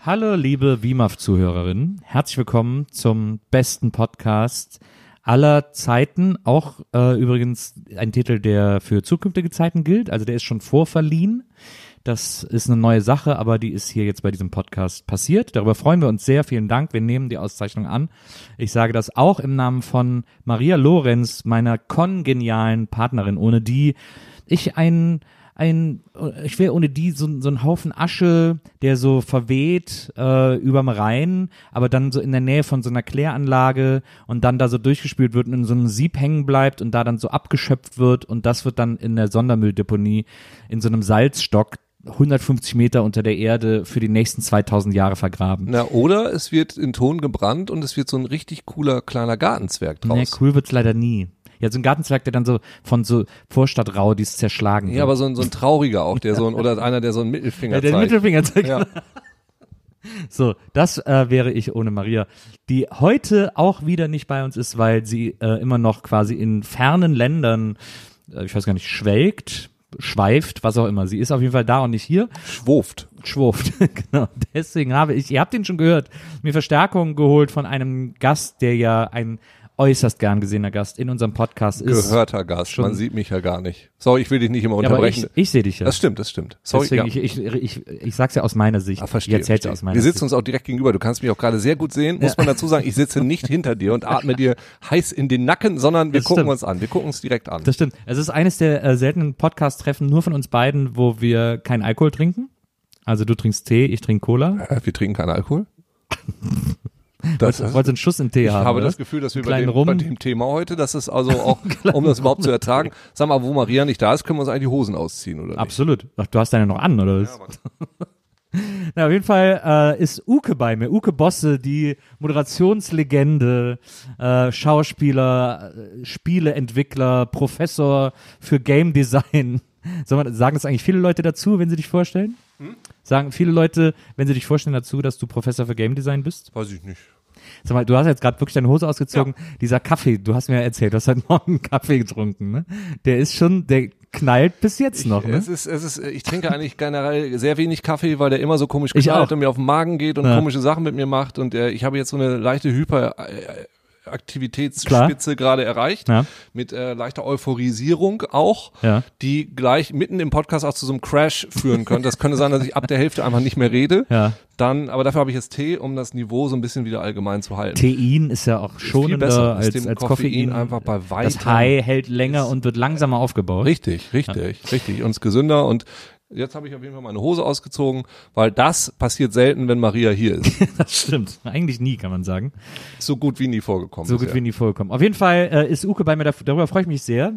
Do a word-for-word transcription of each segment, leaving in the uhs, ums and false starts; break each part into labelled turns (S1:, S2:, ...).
S1: Hallo liebe W I M A F-Zuhörerinnen, herzlich willkommen zum besten Podcast aller Zeiten, auch äh, übrigens ein Titel, der für zukünftige Zeiten gilt, also der ist schon vorverliehen. Das ist eine neue Sache, aber die ist hier jetzt bei diesem Podcast passiert. Darüber freuen wir uns sehr. Vielen Dank. Wir nehmen die Auszeichnung an. Ich sage das auch im Namen von Maria Lorenz, meiner kongenialen Partnerin, ohne die ich ein, ein, ich wäre ohne die so, so ein Haufen Asche, der so verweht äh, überm Rhein, aber dann so in der Nähe von so einer Kläranlage und dann da so durchgespült wird und in so einem Sieb hängen bleibt und da dann so abgeschöpft wird und das wird dann in der Sondermülldeponie in so einem Salzstock hundertfünfzig Meter unter der Erde für die nächsten zweitausend Jahre vergraben.
S2: Na, oder es wird in Ton gebrannt und es wird so ein richtig cooler kleiner Gartenzwerg draus.
S1: Nee, cool wird's leider nie. Ja, so ein Gartenzwerg, der dann so von so Vorstadtraudis zerschlagen wird.
S2: Ja, aber so ein, so ein trauriger auch, der so ein, oder einer, der so einen Mittelfinger
S1: ja, der
S2: zeigt.
S1: Mittelfinger zeigt.
S2: Ja.
S1: So, das äh, wäre ich ohne Maria, die heute auch wieder nicht bei uns ist, weil sie äh, immer noch quasi in fernen Ländern, äh, ich weiß gar nicht, schwelgt, schweift, was auch immer. Sie ist auf jeden Fall da und nicht hier.
S2: Schwurft.
S1: Schwurft, genau. Deswegen habe ich, ihr habt ihn schon gehört, mir Verstärkung geholt von einem Gast, der ja ein äußerst gern gesehener Gast in unserem Podcast ist.
S2: Gehörter Gast, man sieht mich ja gar nicht. Sorry, ich will dich nicht immer unterbrechen.
S1: Ja, aber ich, ich sehe dich ja.
S2: Das stimmt, das stimmt. Sorry,
S1: Deswegen,
S2: ja.
S1: ich, ich, ich, ich sag's ja aus meiner Sicht.
S2: Ah, verstehe,
S1: ich erzähl's
S2: verstehe.
S1: aus meiner
S2: Wir sitzen
S1: Sicht.
S2: uns auch direkt gegenüber. Du kannst mich auch gerade sehr gut sehen. Muss
S1: Ja.
S2: man dazu sagen, ich sitze nicht hinter dir und atme dir heiß in den Nacken, sondern wir
S1: Das
S2: gucken
S1: stimmt.
S2: uns an. Wir gucken uns direkt an.
S1: Das stimmt. Es ist eines der äh, seltenen Podcast-Treffen nur von uns beiden, wo wir keinen Alkohol trinken. Also du trinkst Tee, ich trinke Cola.
S2: Äh, wir trinken keinen Alkohol. Das,
S1: Wolltest wolltest du einen Schuss in Tee
S2: ich
S1: haben?
S2: habe
S1: oder?
S2: das Gefühl, dass wir bei
S1: Kleinen
S2: dem,
S1: Rum.
S2: bei dem Thema heute, dass es also auch, um das überhaupt zu ertragen, sag mal, wo Maria nicht da ist, können wir uns eigentlich die Hosen ausziehen, oder nicht?
S1: Absolut. Ach, du hast deine noch an, oder was?
S2: Ja,
S1: Na, auf jeden Fall äh, ist Uke bei mir. Uke Bosse, die Moderationslegende, äh, Schauspieler, äh, Spieleentwickler, Professor für Game Design. Soll man, sagen das eigentlich viele Leute dazu, wenn sie dich vorstellen?
S2: Hm?
S1: Sagen viele Leute, wenn sie dich vorstellen dazu, dass du Professor für Game Design bist?
S2: Weiß ich nicht.
S1: Sag mal, du hast jetzt gerade wirklich deine Hose ausgezogen. Ja. Dieser Kaffee, du hast mir ja erzählt, du hast heute Morgen einen Kaffee getrunken, ne? Der ist schon, der knallt bis jetzt
S2: Ich,
S1: noch, ne?
S2: es ist, es ist, ich trinke eigentlich generell sehr wenig Kaffee, weil der immer so komisch
S1: Ich
S2: knallt
S1: auch.
S2: und mir auf den Magen geht und
S1: Ja.
S2: komische Sachen mit mir macht und äh, ich habe jetzt so eine leichte Hyperaktivitätsspitze gerade erreicht,
S1: Ja.
S2: mit äh, leichter Euphorisierung auch,
S1: Ja.
S2: die gleich mitten im Podcast auch zu so einem Crash führen könnte. Das könnte sein, dass ich ab der Hälfte einfach nicht mehr rede.
S1: Ja.
S2: Dann, aber dafür habe ich jetzt Tee, um das Niveau so ein bisschen wieder allgemein zu halten.
S1: Tein ist ja auch
S2: Viel
S1: schonender
S2: besser,
S1: als,
S2: ist dem
S1: als
S2: Koffein,
S1: Koffein.
S2: einfach bei weitem.
S1: Das High hält länger und wird langsamer aufgebaut.
S2: Richtig, richtig, richtig. Und ist gesünder und jetzt habe ich auf jeden Fall meine Hose ausgezogen, weil das passiert selten, wenn Maria hier ist.
S1: Das stimmt. Eigentlich nie, kann man sagen.
S2: So gut wie nie vorgekommen.
S1: So gut
S2: bisher.
S1: wie nie vorgekommen. Auf jeden Fall äh, ist Uke bei mir, da, darüber freue ich mich sehr.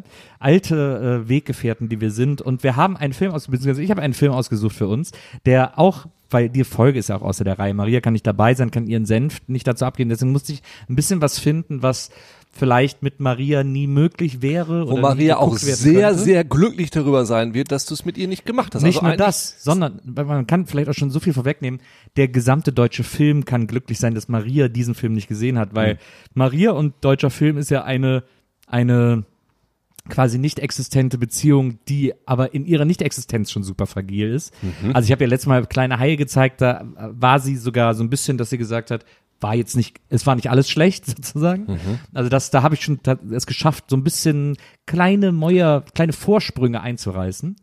S1: Alte äh, Weggefährten, die wir sind. Und wir haben einen Film ausgesucht, beziehungsweise ich habe einen Film ausgesucht für uns, der auch, weil die Folge ist ja auch außer der Reihe. Maria kann nicht dabei sein, kann ihren Senf nicht dazu abgeben. Deswegen musste ich ein bisschen was finden, was vielleicht mit Maria nie möglich wäre.
S2: Wo
S1: oder
S2: Maria
S1: nie
S2: auch
S1: geguckt werden
S2: sehr,
S1: könnte.
S2: sehr glücklich darüber sein wird, dass du es mit ihr nicht gemacht hast.
S1: Nicht
S2: also
S1: nur
S2: eigentlich-
S1: das, sondern weil man kann vielleicht auch schon so viel vorwegnehmen, der gesamte deutsche Film kann glücklich sein, dass Maria diesen Film nicht gesehen hat, weil
S2: Mhm.
S1: Maria und deutscher Film ist ja eine, eine quasi nicht existente Beziehung, die aber in ihrer Nicht-Existenz schon super fragil ist.
S2: Mhm.
S1: Also ich habe ja letztes Mal kleine Haie gezeigt, da war sie sogar so ein bisschen, dass sie gesagt hat, war jetzt nicht, es war nicht alles schlecht sozusagen.
S2: Mhm.
S1: Also das, da habe ich schon ta- es geschafft, so ein bisschen kleine Mäuer, kleine Vorsprünge einzureißen.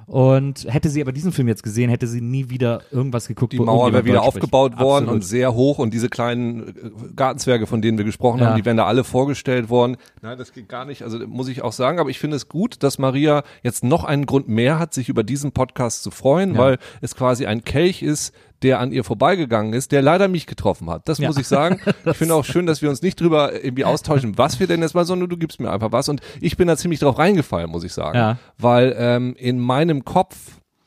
S1: Und hätte sie aber diesen Film jetzt gesehen, hätte sie nie wieder irgendwas geguckt.
S2: Die
S1: wo
S2: Mauer wäre
S1: irgendjemand
S2: wieder
S1: Deutsch spricht.
S2: aufgebaut worden
S1: Absolut.
S2: und sehr hoch und diese kleinen äh, Gartenzwerge, von denen wir gesprochen
S1: Ja.
S2: haben, die wären da alle vorgestellt worden. Nein, das geht gar nicht. Also muss ich auch sagen, aber ich finde es gut, dass Maria jetzt noch einen Grund mehr hat, sich über diesen Podcast zu freuen,
S1: Ja.
S2: weil es quasi ein Kelch ist, der an ihr vorbeigegangen ist, der leider mich getroffen hat. Das
S1: Ja.
S2: muss ich sagen. Ich finde auch schön, dass wir uns nicht drüber irgendwie austauschen, was wir denn jetzt mal, sondern du gibst mir einfach was. Und ich bin da ziemlich drauf reingefallen, muss ich sagen.
S1: Ja.
S2: Weil ähm, in meinem Kopf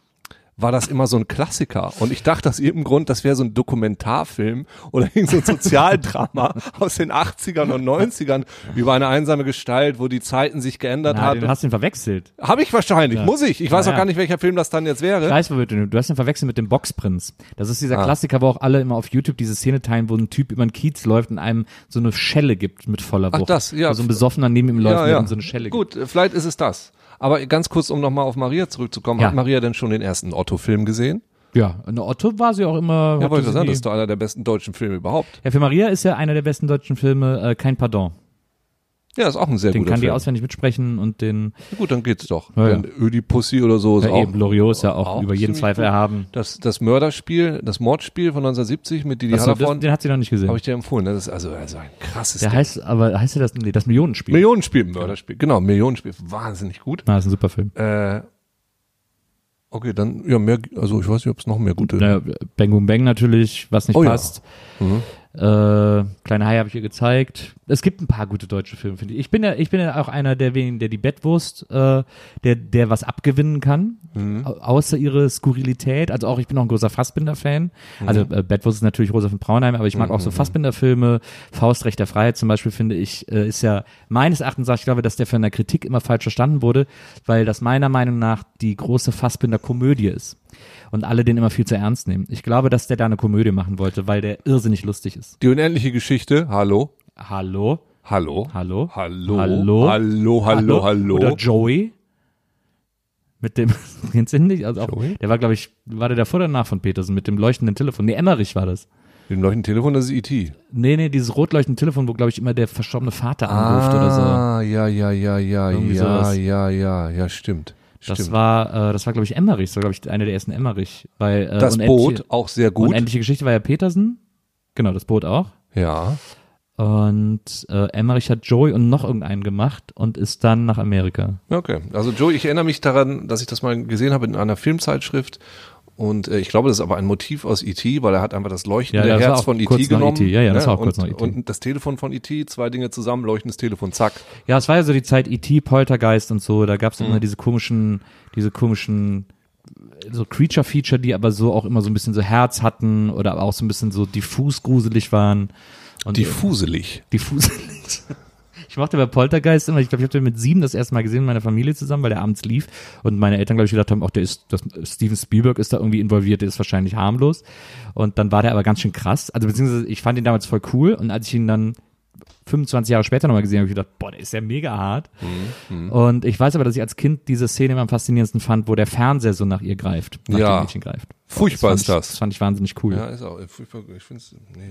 S2: war das immer so ein Klassiker. Und ich dachte aus irgendeinem Grund, das wäre so ein Dokumentarfilm oder irgend so ein Sozialdrama aus den achtzigern und neunzigern über eine einsame Gestalt, wo die Zeiten sich geändert
S1: Na,
S2: haben.
S1: du hast ihn verwechselt.
S2: Habe ich wahrscheinlich,
S1: Ja.
S2: muss ich. Ich weiß
S1: Ja,
S2: auch
S1: ja.
S2: gar nicht, welcher Film das dann jetzt wäre.
S1: Ich weiß, wo wir- du hast ihn verwechselt mit dem Boxprinz. Das ist dieser
S2: Ah.
S1: Klassiker, wo auch alle immer auf YouTube diese Szene teilen, wo ein Typ über den Kiez läuft und einem so eine Schelle gibt mit voller
S2: Ach,
S1: Wucht.
S2: das, ja.
S1: Wo so ein Besoffener neben ihm läuft
S2: Ja,
S1: und
S2: ja.
S1: ihm so eine Schelle
S2: Gut, äh, vielleicht ist es das. Aber ganz kurz, um nochmal auf Maria zurückzukommen.
S1: Ja.
S2: Hat Maria denn schon den ersten Otto-Film gesehen?
S1: gibt. Ja, eine Otto war sie auch immer.
S2: Ja, wollte ich
S1: sie
S2: sagen,
S1: nie-
S2: das ist doch einer der besten deutschen Filme überhaupt.
S1: Ja, für Maria ist ja einer der besten deutschen Filme äh, Kein Pardon.
S2: Ja, ist auch ein sehr
S1: Den
S2: guter
S1: kann die
S2: Film.
S1: auswendig mitsprechen und den
S2: Ja, gut, dann geht's doch.
S1: Ja, ja.
S2: Dann Ödipussy oder so ist
S1: ja,
S2: auch.
S1: eben, Loriot ist ja auch,
S2: auch
S1: über jeden
S2: ziemlich
S1: Zweifel
S2: gut.
S1: erhaben.
S2: Das, das Mörderspiel, das Mordspiel von neunzehnhundertsiebzig mit Didi
S1: Achso, das,
S2: Hallervorden,
S1: den hat sie noch nicht gesehen.
S2: habe ich dir empfohlen. Das ist also, also ein krasses
S1: Der
S2: Ding.
S1: heißt, aber heißt ja das, nee, das Millionenspiel.
S2: Millionenspiel, Mörderspiel. Genau, Millionenspiel. Wahnsinnig gut.
S1: Ah, ist ein super Film.
S2: Äh, okay, dann, ja, mehr, also ich weiß nicht, ob es noch mehr gute.
S1: Naja, Bang Boom Bang natürlich, was nicht
S2: Oh ja.
S1: passt.
S2: Mhm.
S1: Äh, Kleine Hai habe ich ihr gezeigt. Es gibt ein paar gute deutsche Filme, finde ich. Ich bin ja, ich bin ja auch einer der wenigen, der die Bettwurst, äh, der, der was abgewinnen kann,
S2: Mhm.
S1: au- außer ihre Skurrilität. Also auch, ich bin auch ein großer Fassbinder-Fan. Also äh, Bettwurst ist natürlich Rosa von Braunheim, aber ich mag auch so Fassbinder-Filme. Faust, Recht der Freiheit zum Beispiel, finde ich, äh, ist ja meines Erachtens, ich glaube, dass der von der Kritik immer falsch verstanden wurde, weil das meiner Meinung nach die große Fassbinder-Komödie ist. Und alle den immer viel zu ernst nehmen. Ich glaube, dass der da eine Komödie machen wollte, weil der irrsinnig lustig ist.
S2: Die unendliche Geschichte, hallo,
S1: Hallo?
S2: hallo,
S1: Hallo?
S2: hallo,
S1: Hallo?
S2: hallo, hallo, hallo.
S1: Oder Joey? Mit dem, kennst du ihn nicht? Also auch,
S2: Joey?
S1: der war, glaube ich, war der davor oder danach von Petersen mit dem leuchtenden Telefon? Nee, Emmerich war das.
S2: Dem leuchtenden Telefon, das ist E T
S1: Nee, nee, dieses rot leuchtende Telefon, wo, glaube ich, immer der verstorbene Vater anruft oder so.
S2: Ah, ja, ja, ja, ja,
S1: Irgendwie
S2: ja,
S1: sowas.
S2: ja, ja, ja, stimmt.
S1: Das
S2: stimmt.
S1: war, äh, das war, glaube ich, Emmerich. Das war, glaube ich, einer der ersten Emmerich. Weil, äh,
S2: Das
S1: Unendliche-
S2: Boot, auch sehr gut.
S1: Unendliche Geschichte war ja Petersen. Genau, das Boot auch.
S2: Ja.
S1: Und äh, Emmerich hat Joey und noch irgendeinen gemacht und ist dann nach Amerika.
S2: Okay, also Joey, ich erinnere mich daran, dass ich das mal gesehen habe in einer Filmzeitschrift und äh, ich glaube, das ist aber ein Motiv aus E T, weil er hat einfach das leuchtende
S1: Ja, das war
S2: Herz
S1: auch
S2: von E
S1: kurz
S2: T
S1: nach
S2: genommen.
S1: E T. Ja, ja, das
S2: ne?
S1: war auch kurz
S2: und,
S1: nach E T.
S2: Und das Telefon von E T, zwei Dinge zusammen, leuchtendes Telefon, zack.
S1: Ja, es war ja so die Zeit E T, Poltergeist und so, da gab es immer diese komischen, diese komischen so Creature-Feature, die aber so auch immer so ein bisschen so Herz hatten oder auch so ein bisschen so diffus gruselig waren. Und
S2: Diffuselig.
S1: diffuselig. Ich mochte bei Poltergeist immer, ich glaube, ich habe den mit sieben das erste Mal gesehen mit meiner Familie zusammen, weil der abends lief und meine Eltern, glaube ich, gedacht haben, auch der ist, das, Steven Spielberg ist da irgendwie involviert, der ist wahrscheinlich harmlos. Und dann war der aber ganz schön krass. Also beziehungsweise ich fand ihn damals voll cool und als ich ihn dann fünfundzwanzig Jahre später nochmal gesehen habe, habe ich gedacht, boah, der ist ja mega hart.
S2: Mhm.
S1: Und ich weiß aber, dass ich als Kind diese Szene immer am faszinierendsten fand, wo der Fernseher so nach ihr greift, nach
S2: Ja.
S1: dem Mädchen greift.
S2: Furchtbar
S1: fand
S2: ist
S1: ich,
S2: das.
S1: Das fand ich wahnsinnig cool.
S2: Ja, ist auch, furchtbar, ich finde es, nee.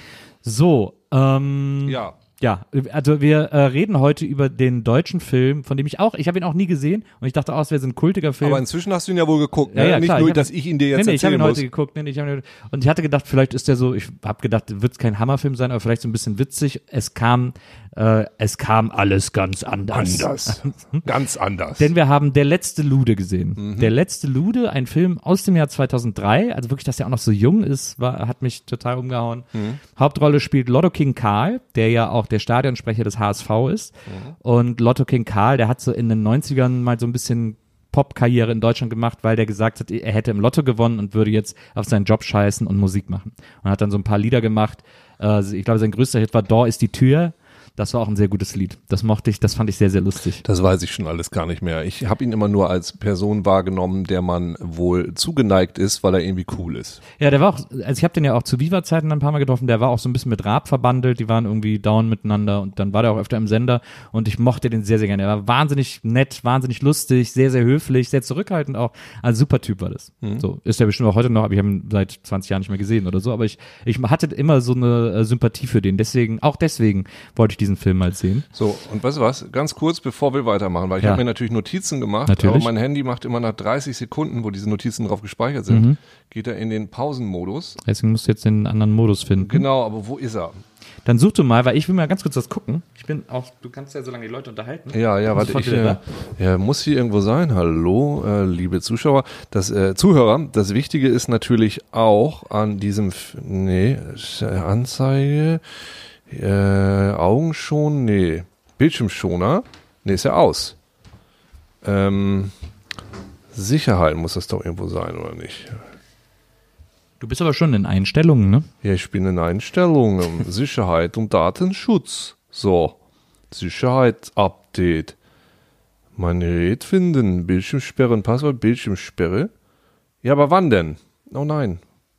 S1: So, ähm,
S2: Ja.
S1: Ja, also wir äh, reden heute über den deutschen Film, von dem ich auch, ich habe ihn auch nie gesehen und ich dachte auch, es wäre so ein kultiger Film.
S2: Aber inzwischen hast du ihn ja wohl geguckt,
S1: Ja,
S2: ne?
S1: ja,
S2: Nicht
S1: klar,
S2: nur,
S1: ich hab-
S2: dass ich ihn dir jetzt
S1: nee, nee, ich habe
S2: erzählen
S1: ihn
S2: muss.
S1: heute geguckt. Nee, nee, ich hab ihn, und ich hatte gedacht, vielleicht ist der so, ich habe gedacht, wird es kein Hammerfilm sein, aber vielleicht so ein bisschen witzig. Es kam, äh, es kam alles ganz anders.
S2: Anders. Ganz anders.
S1: Denn wir haben Der letzte Lude gesehen.
S2: Mhm.
S1: Der letzte Lude, ein Film aus dem Jahr zweitausenddrei, also wirklich, dass er auch noch so jung ist, war, hat mich total umgehauen.
S2: Mhm.
S1: Hauptrolle spielt Lotto King Karl, der ja auch der Stadionsprecher des H S V ist.
S2: Mhm.
S1: Und Lotto King Karl, der hat so in den neunzigern mal so ein bisschen Pop-Karriere in Deutschland gemacht, weil der gesagt hat, er hätte im Lotto gewonnen und würde jetzt auf seinen Job scheißen und Musik machen. Und hat dann so ein paar Lieder gemacht. Äh, ich glaube, sein größter Hit war Da ist die Tür. Das war auch ein sehr gutes Lied. Das mochte ich, das fand ich sehr, sehr lustig.
S2: Das weiß ich schon alles gar nicht mehr. Ich habe ihn immer nur als Person wahrgenommen, der man wohl zugeneigt ist, weil er irgendwie cool ist.
S1: Ja, der war auch, also ich habe den ja auch zu Viva-Zeiten ein paar Mal getroffen, der war auch so ein bisschen mit Raab verbandelt, die waren irgendwie down miteinander und dann war der auch öfter im Sender und ich mochte den sehr, sehr gerne. Er war wahnsinnig nett, wahnsinnig lustig, sehr, sehr höflich, sehr zurückhaltend auch. Also super Typ war das.
S2: Mhm.
S1: So, ist er bestimmt auch heute noch, aber ich habe ihn seit zwanzig Jahren nicht mehr gesehen oder so, aber ich, ich hatte immer so eine äh, Sympathie für den, deswegen, auch deswegen wollte ich diesen Film mal sehen.
S2: So, und weißt du was? Ganz kurz, bevor wir weitermachen, weil ich
S1: Ja.
S2: habe mir natürlich Notizen gemacht,
S1: Natürlich.
S2: aber mein Handy macht immer nach dreißig Sekunden, wo diese Notizen drauf gespeichert sind,
S1: Mhm.
S2: geht er in den Pausenmodus.
S1: Deswegen musst du jetzt den anderen Modus finden.
S2: Genau, aber wo ist er?
S1: Dann such du mal, weil ich will mal ganz kurz das gucken. Ich bin auch, du kannst ja so lange die Leute unterhalten.
S2: Ja, ja, warte,
S1: Sofort
S2: ich,
S1: wieder
S2: äh, ja, muss hier irgendwo sein. Hallo, äh, liebe Zuschauer, das äh, Zuhörer. Das Wichtige ist natürlich auch an diesem, F nee, äh, Anzeige, äh, Augen schon, nee, Bildschirmschoner, nee, ist ja aus. Ähm, Sicherheit muss das doch irgendwo sein, oder nicht?
S1: Du bist aber schon in Einstellungen, ne?
S2: Ja, ich bin in Einstellungen, Sicherheit und Datenschutz. So, Sicherheit-Update. Mein Gerät finden, Bildschirmsperre, Passwort, Bildschirmsperre. Ja, aber wann denn? Oh nein.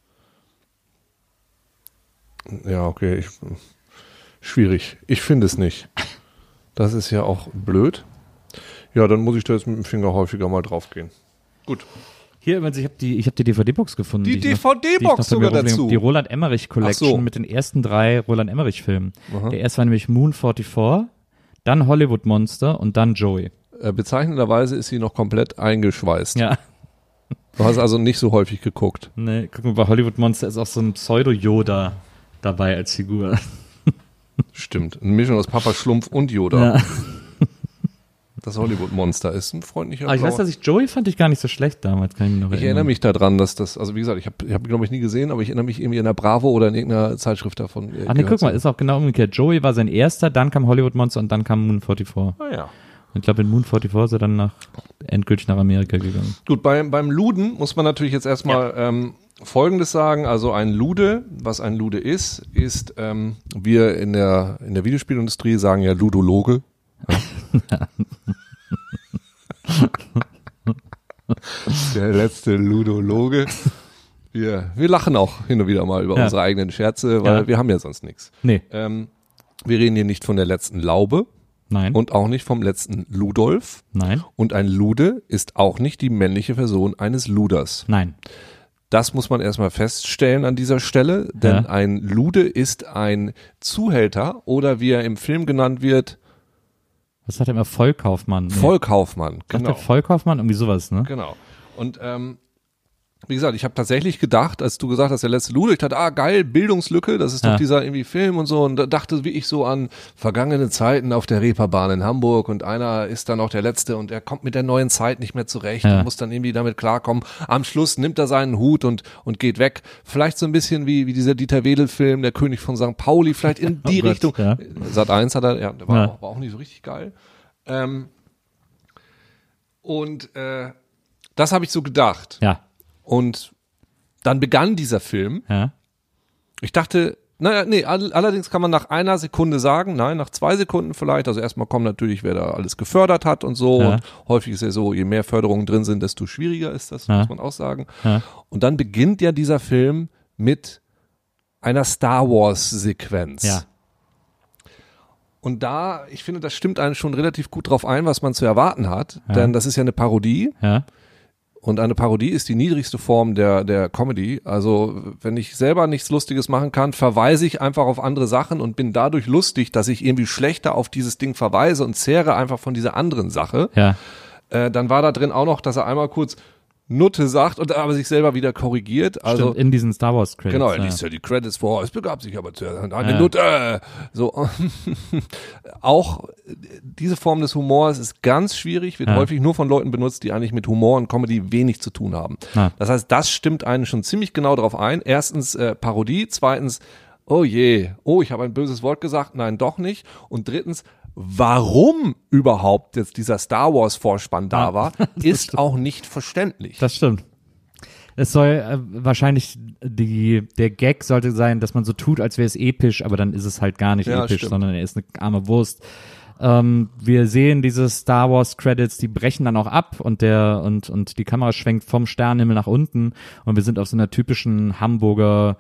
S2: Ja, okay, ich, schwierig. Ich finde es nicht. Das ist ja auch blöd. Ja, dann muss ich da jetzt mit dem Finger häufiger mal drauf gehen. Gut.
S1: Hier, übrigens, ich habe die, ich hab die D V D-Box gefunden.
S2: Die,
S1: die
S2: D V D-Box sogar dazu.
S1: Die Roland Emmerich Collection
S2: so.
S1: mit den ersten drei Roland Emmerich-Filmen. Der erste war nämlich Moon vierundvierzig, dann Hollywood Monster und dann Joey.
S2: Äh, bezeichnenderweise ist sie noch komplett eingeschweißt.
S1: Ja.
S2: Du hast also nicht so häufig geguckt.
S1: Nee, guck mal, bei Hollywood Monster ist auch so ein Pseudo-Yoda dabei als Figur.
S2: Stimmt, eine Mischung aus Papa Schlumpf und Yoda.
S1: Ja.
S2: Das Hollywood-Monster ist ein freundlicher
S1: Aber ich weiß, dass ich Joey fand ich gar nicht so schlecht damals, kann ich mich noch
S2: Ich
S1: erinnern.
S2: erinnere mich daran, dass das, also wie gesagt, ich habe, ich hab, glaube ich, nie gesehen, aber ich erinnere mich irgendwie in der Bravo oder in irgendeiner Zeitschrift davon.
S1: Ach nee, guck mal, ist auch genau umgekehrt. Joey war sein erster, dann kam Hollywood Monster und dann kam Moon vierundvierzig.
S2: Ah ja.
S1: Und ich glaube, in Moon vierundvierzig ist er dann nach, endgültig nach Amerika gegangen.
S2: Gut, beim, beim Luden muss man natürlich jetzt erstmal ja. ähm, Folgendes sagen. Also ein Lude, was ein Lude ist, ist, ähm, wir in der, in der Videospielindustrie sagen ja Ludologe. Ja. Der letzte Ludologe. Wir, wir lachen auch hin und wieder mal über ja. unsere eigenen Scherze, weil ja. wir haben ja sonst nichts.
S1: Nee.
S2: Ähm, wir reden hier nicht von der letzten Laube.
S1: Nein.
S2: Und auch nicht vom letzten Ludolf.
S1: Nein.
S2: Und ein Lude ist auch nicht die männliche Version eines Luders.
S1: Nein.
S2: Das muss man erstmal feststellen an dieser Stelle, denn ja. ein Lude ist ein Zuhälter oder wie er im Film genannt wird,
S1: was sagt er immer? Vollkaufmann. Nee.
S2: Vollkaufmann, genau.
S1: Sagt der Vollkaufmann? Irgendwie sowas, ne?
S2: Genau. Und ähm, wie gesagt, ich habe tatsächlich gedacht, als du gesagt hast, der letzte Lude, ich dachte, ah geil, Bildungslücke, das ist doch
S1: ja.
S2: dieser irgendwie Film und so und da dachte wie ich so an vergangene Zeiten auf der Reeperbahn in Hamburg und einer ist dann auch der Letzte und er kommt mit der neuen Zeit nicht mehr zurecht
S1: ja.
S2: und muss dann irgendwie damit klarkommen. Am Schluss nimmt er seinen Hut und und geht weg. Vielleicht so ein bisschen wie wie dieser Dieter Wedel-Film, der König von Sankt Pauli, vielleicht in die oh Richtung.
S1: Gott, ja.
S2: Sat eins hat er, ja, der war,
S1: ja.
S2: Auch, war auch nicht so richtig geil. Ähm, und äh, das habe ich so gedacht.
S1: Ja.
S2: Und dann begann dieser Film.
S1: Ja.
S2: Ich dachte, naja, nee, all, allerdings kann man nach einer Sekunde sagen, nein, nach zwei Sekunden vielleicht. Also erstmal kommt natürlich, wer da alles gefördert hat und so.
S1: Ja.
S2: Und häufig ist ja so, je mehr Förderungen drin sind, desto schwieriger ist das,
S1: ja.
S2: muss man auch sagen.
S1: Ja.
S2: Und dann beginnt ja dieser Film mit einer Star Wars Sequenz.
S1: Ja.
S2: Und da, ich finde, das stimmt einen schon relativ gut drauf ein, was man zu erwarten hat.
S1: Ja.
S2: Denn das ist ja eine Parodie.
S1: Ja.
S2: Und eine Parodie ist die niedrigste Form der, der Comedy. Also wenn ich selber nichts Lustiges machen kann, verweise ich einfach auf andere Sachen und bin dadurch lustig, dass ich irgendwie schlechter auf dieses Ding verweise und zehre einfach von dieser anderen Sache.
S1: Ja.
S2: Äh, dann war da drin auch noch, dass er einmal kurz Nutte sagt und aber sich selber wieder korrigiert. Also
S1: stimmt, in diesen Star Wars Credits.
S2: Genau, er
S1: ja.
S2: liest ja die Credits vor. Es begab sich aber zuerst eine
S1: ja.
S2: Nutte. So auch diese Form des Humors ist ganz schwierig, wird
S1: ja.
S2: häufig nur von Leuten benutzt, die eigentlich mit Humor und Comedy wenig zu tun haben.
S1: Ja.
S2: Das heißt, das stimmt einen schon ziemlich genau darauf ein. Erstens äh, Parodie, zweitens oh je, oh, ich habe ein böses Wort gesagt, nein, doch nicht. Und drittens, warum überhaupt jetzt dieser Star Wars Vorspann da
S1: ja,
S2: war, ist stimmt. auch nicht verständlich.
S1: Das stimmt. Es soll äh, wahrscheinlich die, der Gag sollte sein, dass man so tut, als wäre es episch, aber dann ist es halt gar nicht
S2: ja,
S1: episch,
S2: stimmt.
S1: sondern er ist eine arme Wurst. Ähm, wir sehen diese Star Wars Credits, die brechen dann auch ab und der und und die Kamera schwenkt vom Sternenhimmel nach unten und wir sind auf so einer typischen Hamburger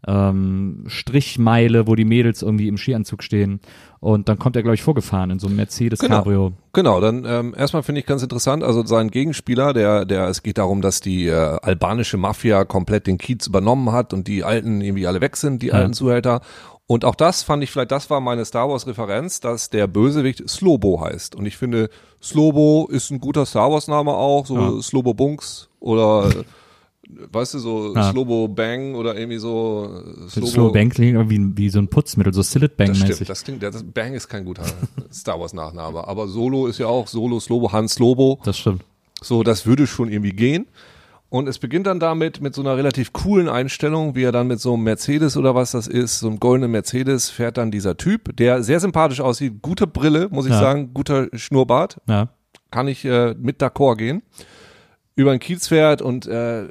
S1: ähm, Strichmeile, wo die Mädels irgendwie im Skianzug stehen und dann kommt er, glaube ich, vorgefahren in so einem Mercedes
S2: genau.
S1: Cabrio.
S2: Genau, dann ähm, erstmal finde ich ganz interessant, also sein Gegenspieler, der, der, es geht darum, dass die äh, albanische Mafia komplett den Kiez übernommen hat und die Alten irgendwie alle weg sind, die ja. alten Zuhälter. Und auch das fand ich vielleicht, das war meine Star Wars Referenz, dass der Bösewicht Slobo heißt. Und ich finde, Slobo ist ein guter Star Wars Name auch, so ja. Slobo Bunks oder weißt du, so ja. Slobo Bang oder irgendwie so.
S1: Slobo, Slobo Bang klingt irgendwie wie so ein Putzmittel, so Sillet Bang mäßig.
S2: Das stimmt, das klingt, das Bang ist kein guter Star Wars Nachname. Aber Solo ist ja auch Solo, Slobo, Han Slobo.
S1: Das stimmt.
S2: So, das würde schon irgendwie gehen. Und es beginnt dann damit, mit so einer relativ coolen Einstellung, wie er dann mit so einem Mercedes oder was das ist, so einem goldenen Mercedes fährt dann dieser Typ, der sehr sympathisch aussieht, gute Brille, muss ich ja. sagen, guter Schnurrbart,
S1: ja.
S2: kann ich äh, mit d'accord gehen, über den Kiez fährt und äh,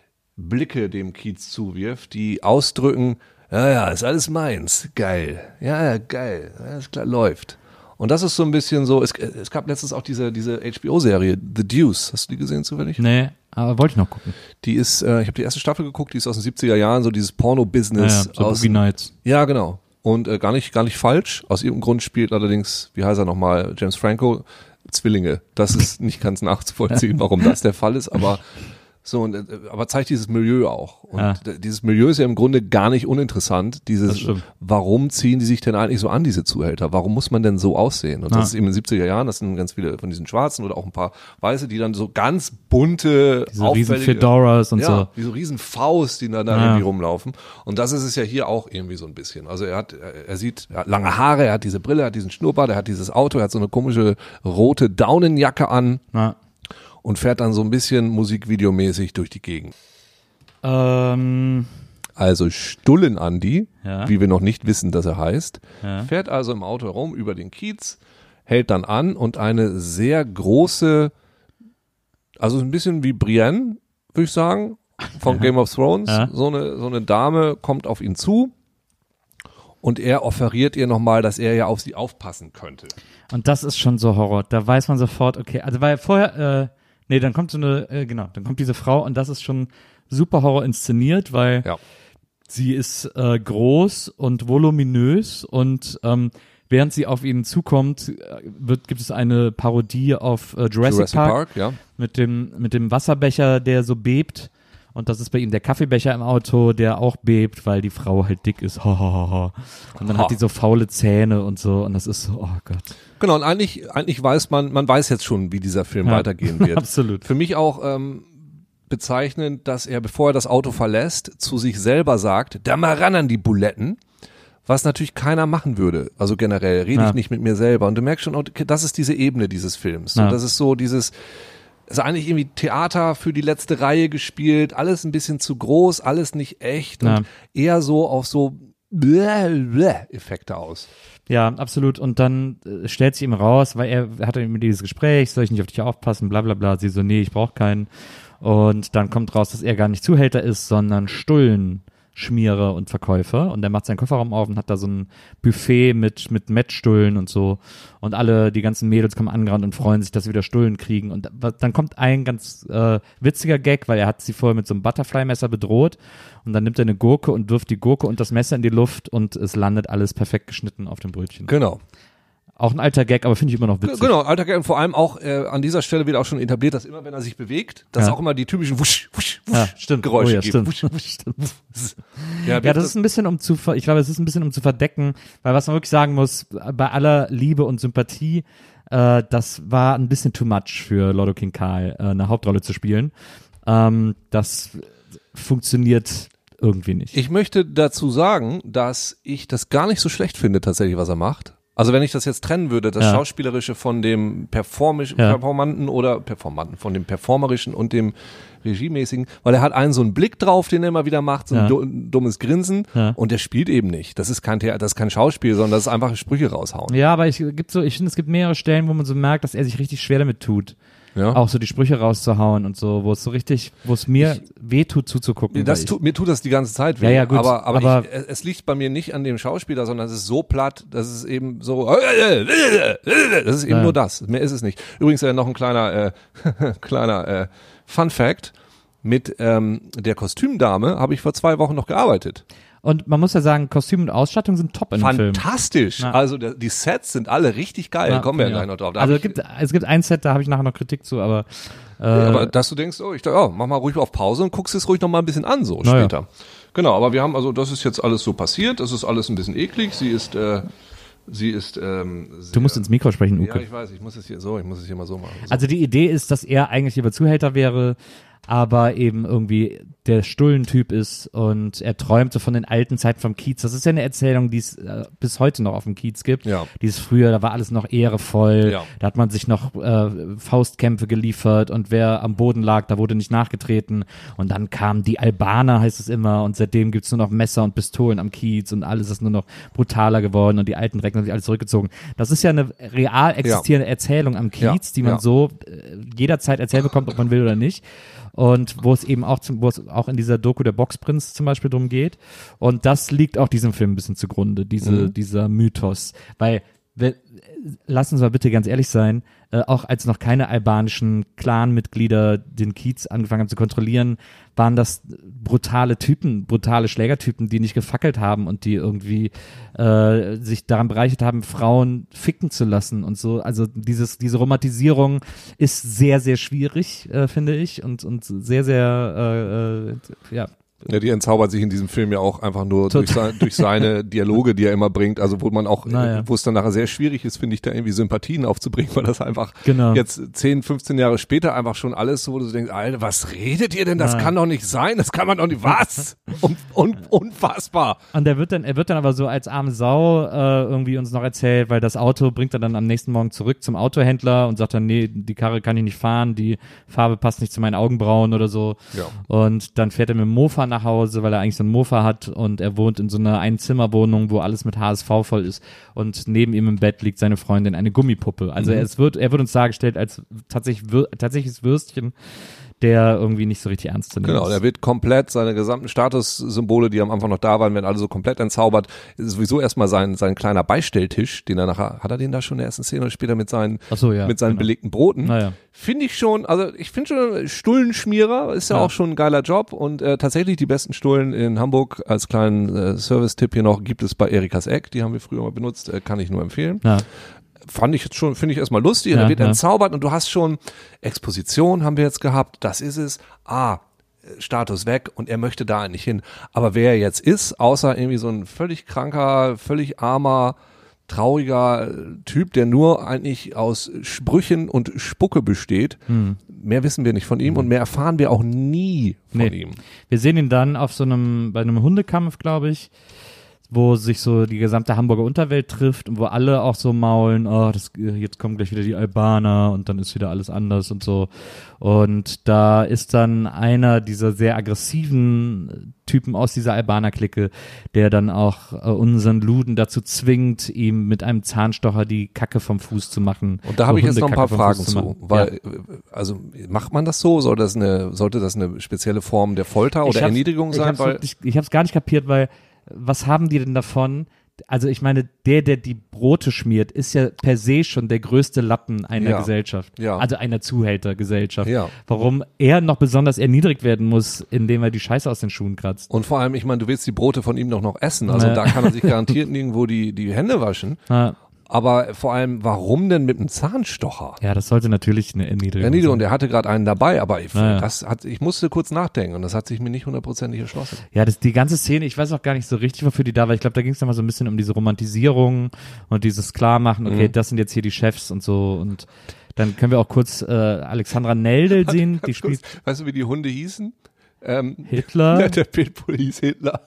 S2: Blicke dem Kiez zuwirft, die ausdrücken, ja, ja, ist alles meins, geil, ja, ja, geil, alles klar, läuft. Und das ist so ein bisschen so, es, es gab letztens auch diese diese H B O-Serie, The Deuce, hast du die gesehen zufällig?
S1: Nee, aber wollte ich noch gucken.
S2: Die ist, äh, ich habe die erste Staffel geguckt, die ist aus den siebziger Jahren, so dieses Porno-Business.
S1: Ja, ja, so
S2: aus
S1: Boogie Nights.
S2: Ja, genau. Und äh, gar nicht gar nicht falsch. Aus irgendeinem Grund spielt allerdings, wie heißt er nochmal, James Franco, Zwillinge. Das ist nicht ganz nachzuvollziehen, warum das der Fall ist, aber So, und, aber zeigt dieses Milieu auch. Und
S1: Ja.
S2: dieses Milieu ist ja im Grunde gar nicht uninteressant. Dieses,
S1: Das stimmt.
S2: warum ziehen die sich denn eigentlich so an, diese Zuhälter? Warum muss man denn so aussehen? Und
S1: Ja.
S2: das ist eben in den siebziger Jahren, das sind ganz viele von diesen Schwarzen oder auch ein paar Weiße, die dann so ganz bunte,
S1: Diese riesen
S2: auffällige,
S1: Fedoras und
S2: ja,
S1: so.
S2: wie so riesen Faust, die dann da
S1: Ja.
S2: irgendwie rumlaufen. Und das ist es ja hier auch irgendwie so ein bisschen. Also er hat, er, er sieht, er hat lange Haare, er hat diese Brille, er hat diesen Schnurrbart, er hat dieses Auto, er hat so eine komische rote Daunenjacke an.
S1: Ja.
S2: Und fährt dann so ein bisschen musikvideomäßig durch die Gegend.
S1: Ähm,
S2: Also Stullen Andi,
S1: Ja.
S2: wie wir noch nicht wissen, dass er heißt,
S1: Ja.
S2: fährt also im Auto herum über den Kiez, hält dann an und eine sehr große, also ein bisschen wie Brienne, würde ich sagen, von Game of Thrones,
S1: Ja.
S2: so eine so eine Dame kommt auf ihn zu und er offeriert ihr nochmal, dass er ja auf sie aufpassen könnte.
S1: Und das ist schon so Horror. Da weiß man sofort, okay, also weil vorher, äh, nee, dann kommt so eine, äh, genau, dann kommt diese Frau und das ist schon super Horror inszeniert, weil
S2: Ja.
S1: sie ist äh, groß und voluminös und ähm, während sie auf ihn zukommt, äh, wird, gibt es eine Parodie auf äh, Jurassic,
S2: Jurassic
S1: Park,
S2: Park, ja.
S1: mit dem mit dem Wasserbecher, der so bebt. Und das ist bei ihm der Kaffeebecher im Auto, der auch bebt, weil die Frau halt dick ist. Ho, ho, ho, ho. Und dann
S2: Ha.
S1: hat die so faule Zähne und so. Und das ist so, oh Gott.
S2: Genau, und eigentlich, eigentlich weiß man, man weiß jetzt schon, wie dieser Film
S1: Ja.
S2: weitergehen wird.
S1: Absolut.
S2: Für mich auch ähm, bezeichnend, dass er, bevor er das Auto verlässt, zu sich selber sagt, da mal ran an die Buletten, was natürlich keiner machen würde. Also generell rede
S1: Ja.
S2: ich nicht mit mir selber. Und du merkst schon, okay, das ist diese Ebene dieses Films.
S1: Ja.
S2: Und das ist so dieses, ist eigentlich irgendwie Theater für die letzte Reihe gespielt, alles ein bisschen zu groß, alles nicht echt
S1: Ja.
S2: und eher so auf so Bläh, Bläh Effekte aus.
S1: Ja, absolut. Und dann äh, stellt sich ihm raus, weil er hatte mit dieses Gespräch, soll ich nicht auf dich aufpassen, bla bla bla. Sie so, nee, ich brauche keinen. Und dann kommt raus, dass er gar nicht Zuhälter ist, sondern Stullenschmierer und Verkäufer. Und er macht seinen Kofferraum auf und hat da so ein Buffet mit mit Mettstullen und so. Und alle, die ganzen Mädels kommen angerannt und freuen sich, dass sie wieder Stullen kriegen. Und da- dann kommt ein ganz äh, witziger Gag, weil er hat sie vorher mit so einem Butterfly-Messer bedroht. Und dann nimmt er eine Gurke und wirft die Gurke und das Messer in die Luft und es landet alles perfekt geschnitten auf dem Brötchen.
S2: Genau.
S1: Auch ein alter Gag, aber finde ich immer noch witzig.
S2: Genau, alter Gag. Und vor allem auch äh, an dieser Stelle wird auch schon etabliert, dass immer, wenn er sich bewegt, dass
S1: Ja.
S2: auch immer die typischen wusch, wusch, wusch
S1: Ja, stimmt.
S2: Geräusche
S1: Oh ja,
S2: gibt.
S1: stimmt.
S2: Wusch, wusch.
S1: Stimmt.
S2: Ja,
S1: Ja, das ist ein bisschen um zu, ver- ich glaube, es ist ein bisschen um zu verdecken, weil was man wirklich sagen muss, bei aller Liebe und Sympathie, äh, das war ein bisschen too much für Lotto King Karl, äh, eine Hauptrolle zu spielen. Ähm, das funktioniert irgendwie nicht.
S2: Ich möchte dazu sagen, dass ich das gar nicht so schlecht finde, tatsächlich, was er macht. Also wenn ich das jetzt trennen würde, das
S1: Ja.
S2: Schauspielerische von dem Performisch,
S1: Ja.
S2: Performanten oder Performanten, von dem Performerischen und dem Regiemäßigen, weil er hat einen so einen Blick drauf, den er immer wieder macht, so ein
S1: Ja.
S2: du- dummes Grinsen
S1: Ja.
S2: und der spielt eben nicht. Das ist kein Theater, das ist kein Schauspiel, sondern das ist einfach Sprüche raushauen.
S1: Ja, aber ich gibt so, ich finde, es gibt mehrere Stellen, wo man so merkt, dass er sich richtig schwer damit tut,
S2: Ja.
S1: auch so die Sprüche rauszuhauen und so, wo es so richtig, wo es mir weh tut zuzugucken.
S2: Das
S1: weil
S2: tut, mir tut das die ganze Zeit weh.
S1: Ja, ja, gut,
S2: aber, aber,
S1: aber-
S2: ich, es liegt bei mir nicht an dem Schauspieler, sondern es ist so platt, dass es eben so, das ist eben
S1: Ja.
S2: nur das. Mehr ist es nicht. Übrigens äh, noch ein kleiner, äh, kleiner äh, Fun Fact. Mit ähm, der Kostümdame habe ich vor zwei Wochen noch gearbeitet.
S1: Und man muss ja sagen, Kostüm und Ausstattung sind top in dem Film.
S2: Fantastisch.
S1: Ja.
S2: Also der, die Sets sind alle richtig geil.
S1: Ja,
S2: Kommen wir ja
S1: ja.
S2: gleich noch drauf. Da
S1: Also
S2: hab
S1: es
S2: ich,
S1: gibt, es gibt ein Set, da habe ich nachher noch Kritik zu, aber äh,
S2: aber dass du denkst, oh, ich dachte, ja, mach mal ruhig auf Pause und guckst es ruhig noch mal ein bisschen an, so
S1: Na ja.
S2: später. Genau, aber wir haben, also das ist jetzt alles so passiert, das ist alles ein bisschen eklig, sie ist, äh, sie ist, ähm, sehr,
S1: du musst ins Mikro sprechen,
S2: ja,
S1: Uke.
S2: ich weiß, ich muss es hier so, ich muss es hier mal so machen. So.
S1: Also die Idee ist, dass er eigentlich lieber Zuhälter wäre, aber eben irgendwie der Stullentyp ist und er träumte von den alten Zeiten vom Kiez. Das ist ja eine Erzählung, die es äh, bis heute noch auf dem Kiez gibt.
S2: Ja.
S1: Dieses früher, da war alles noch ehrevoll,
S2: Ja.
S1: da hat man sich noch äh, Faustkämpfe geliefert und wer am Boden lag, da wurde nicht nachgetreten und dann kamen die Albaner, heißt es immer, und seitdem gibt's nur noch Messer und Pistolen am Kiez und alles ist nur noch brutaler geworden und die alten Recken haben sich alles zurückgezogen. Das ist ja eine real existierende Erzählung am Kiez,
S2: Ja.
S1: die man
S2: Ja.
S1: so äh, jederzeit erzählt bekommt, ob man will oder nicht. Und wo es eben auch zum, wo es auch in dieser Doku der Boxprinz zum Beispiel drum geht. Und das liegt auch diesem Film ein bisschen zugrunde, diese,
S2: Mhm.
S1: dieser Mythos. Weil wir, lass uns mal bitte ganz ehrlich sein, äh, auch als noch keine albanischen Clan-Mitglieder den Kiez angefangen haben zu kontrollieren, waren das brutale Typen, brutale Schlägertypen, die nicht gefackelt haben und die irgendwie äh, sich daran bereichert haben, Frauen ficken zu lassen und so. Also dieses diese Romantisierung ist sehr, sehr schwierig, äh, finde ich, und und sehr, sehr äh, äh, ja.
S2: Ja, die entzaubert sich in diesem Film ja auch einfach nur durch, sein, durch seine Dialoge, die er immer bringt, also wo man auch,
S1: naja.
S2: wo es dann nachher sehr schwierig ist, finde ich, da irgendwie Sympathien aufzubringen, weil das einfach
S1: genau.
S2: jetzt zehn, fünfzehn Jahre später einfach schon alles so, wo du denkst, Alter, was redet ihr denn? Das
S1: naja.
S2: kann doch nicht sein, das kann man doch nicht, was? Un, un, unfassbar.
S1: Und er wird dann, er wird dann aber so als arme Sau äh, irgendwie uns noch erzählt, weil das Auto bringt er dann am nächsten Morgen zurück zum Autohändler und sagt dann, nee, die Karre kann ich nicht fahren, die Farbe passt nicht zu meinen Augenbrauen oder so.
S2: Ja.
S1: Und dann fährt er mit dem Mofa nach Hause, weil er eigentlich so ein Mofa hat und er wohnt in so einer Einzimmerwohnung, wo alles mit H S V voll ist und neben ihm im Bett liegt seine Freundin, eine Gummipuppe. Also
S2: mhm.
S1: es wird, er wird uns dargestellt als tatsächlich, tatsächliches Würstchen, der irgendwie nicht so richtig ernst zu nehmen
S2: Genau,
S1: ist.
S2: der wird komplett, seine gesamten Statussymbole, die am Anfang noch da waren, werden alle so komplett entzaubert. Ist sowieso erstmal sein, sein kleiner Beistelltisch, den er nachher, hat er den da schon in der ersten Szene oder später mit seinen,
S1: Ach so, ja,
S2: mit seinen
S1: genau.
S2: belegten Broten?
S1: Naja.
S2: Finde ich schon, also ich finde schon, Stullenschmierer ist ja, ja auch schon ein geiler Job und äh, tatsächlich die besten Stullen in Hamburg als kleinen äh, Service-Tipp hier noch gibt es bei Erikas Eck, die haben wir früher mal benutzt, äh, kann ich nur empfehlen.
S1: Ja.
S2: Fand ich jetzt schon, finde ich erstmal lustig,
S1: ja,
S2: er wird
S1: ja.
S2: entzaubert und du hast schon Exposition haben wir jetzt gehabt, das ist es, ah, Status weg und er möchte da eigentlich hin. Aber wer er jetzt ist, außer irgendwie so ein völlig kranker, völlig armer, trauriger Typ, der nur eigentlich aus Sprüchen und Spucke besteht, hm. mehr wissen wir nicht von ihm hm. und mehr erfahren wir auch nie von
S1: nee.
S2: ihm.
S1: Wir sehen ihn dann auf so einem, bei einem Hundekampf, glaube ich, wo sich so die gesamte Hamburger Unterwelt trifft und wo alle auch so maulen, oh, das, jetzt kommen gleich wieder die Albaner und dann ist wieder alles anders und so. Und da ist dann einer dieser sehr aggressiven Typen aus dieser Albaner-Clique, der dann auch äh, unseren Luden dazu zwingt, ihm mit einem Zahnstocher die Kacke vom Fuß zu machen.
S2: Und da habe ich jetzt noch ein paar Fragen
S1: zu,
S2: zu, weil,
S1: ja.
S2: also macht man das so? Soll das eine, sollte das eine spezielle Form der Folter oder Erniedrigung sein?
S1: Ich habe es ich gar nicht kapiert, weil was haben die denn davon? Also ich meine, der, der die Brote schmiert, ist ja per se schon der größte Lappen einer
S2: ja.
S1: Gesellschaft.
S2: Ja.
S1: Also einer Zuhältergesellschaft.
S2: Ja.
S1: Warum er noch besonders erniedrigt werden muss, indem er die Scheiße aus den Schuhen kratzt.
S2: Und vor allem, ich meine, du willst die Brote von ihm doch noch essen. Also
S1: ja.
S2: da kann er sich garantiert irgendwo die, die Hände waschen.
S1: Ja.
S2: Aber vor allem, warum denn mit einem Zahnstocher?
S1: Ja, das sollte natürlich eine Erniedrigung
S2: Erniedrigung,
S1: sein.
S2: und er hatte gerade einen dabei, aber ich,
S1: naja.
S2: das hat, ich musste kurz nachdenken und das hat sich mir nicht hundertprozentig erschlossen.
S1: Ja, das, die ganze Szene, ich weiß auch gar nicht so richtig, wofür die da war. Ich glaube, da ging es nochmal so ein bisschen um diese Romantisierung und dieses Klarmachen, okay, mhm. das sind jetzt hier die Chefs und so. Und dann können wir auch kurz äh, Alexandra Neldel sehen. Die spielt.
S2: Weißt du, wie die Hunde hießen? Ähm,
S1: Hitler.
S2: Ja, der Pitbull hieß Hitler.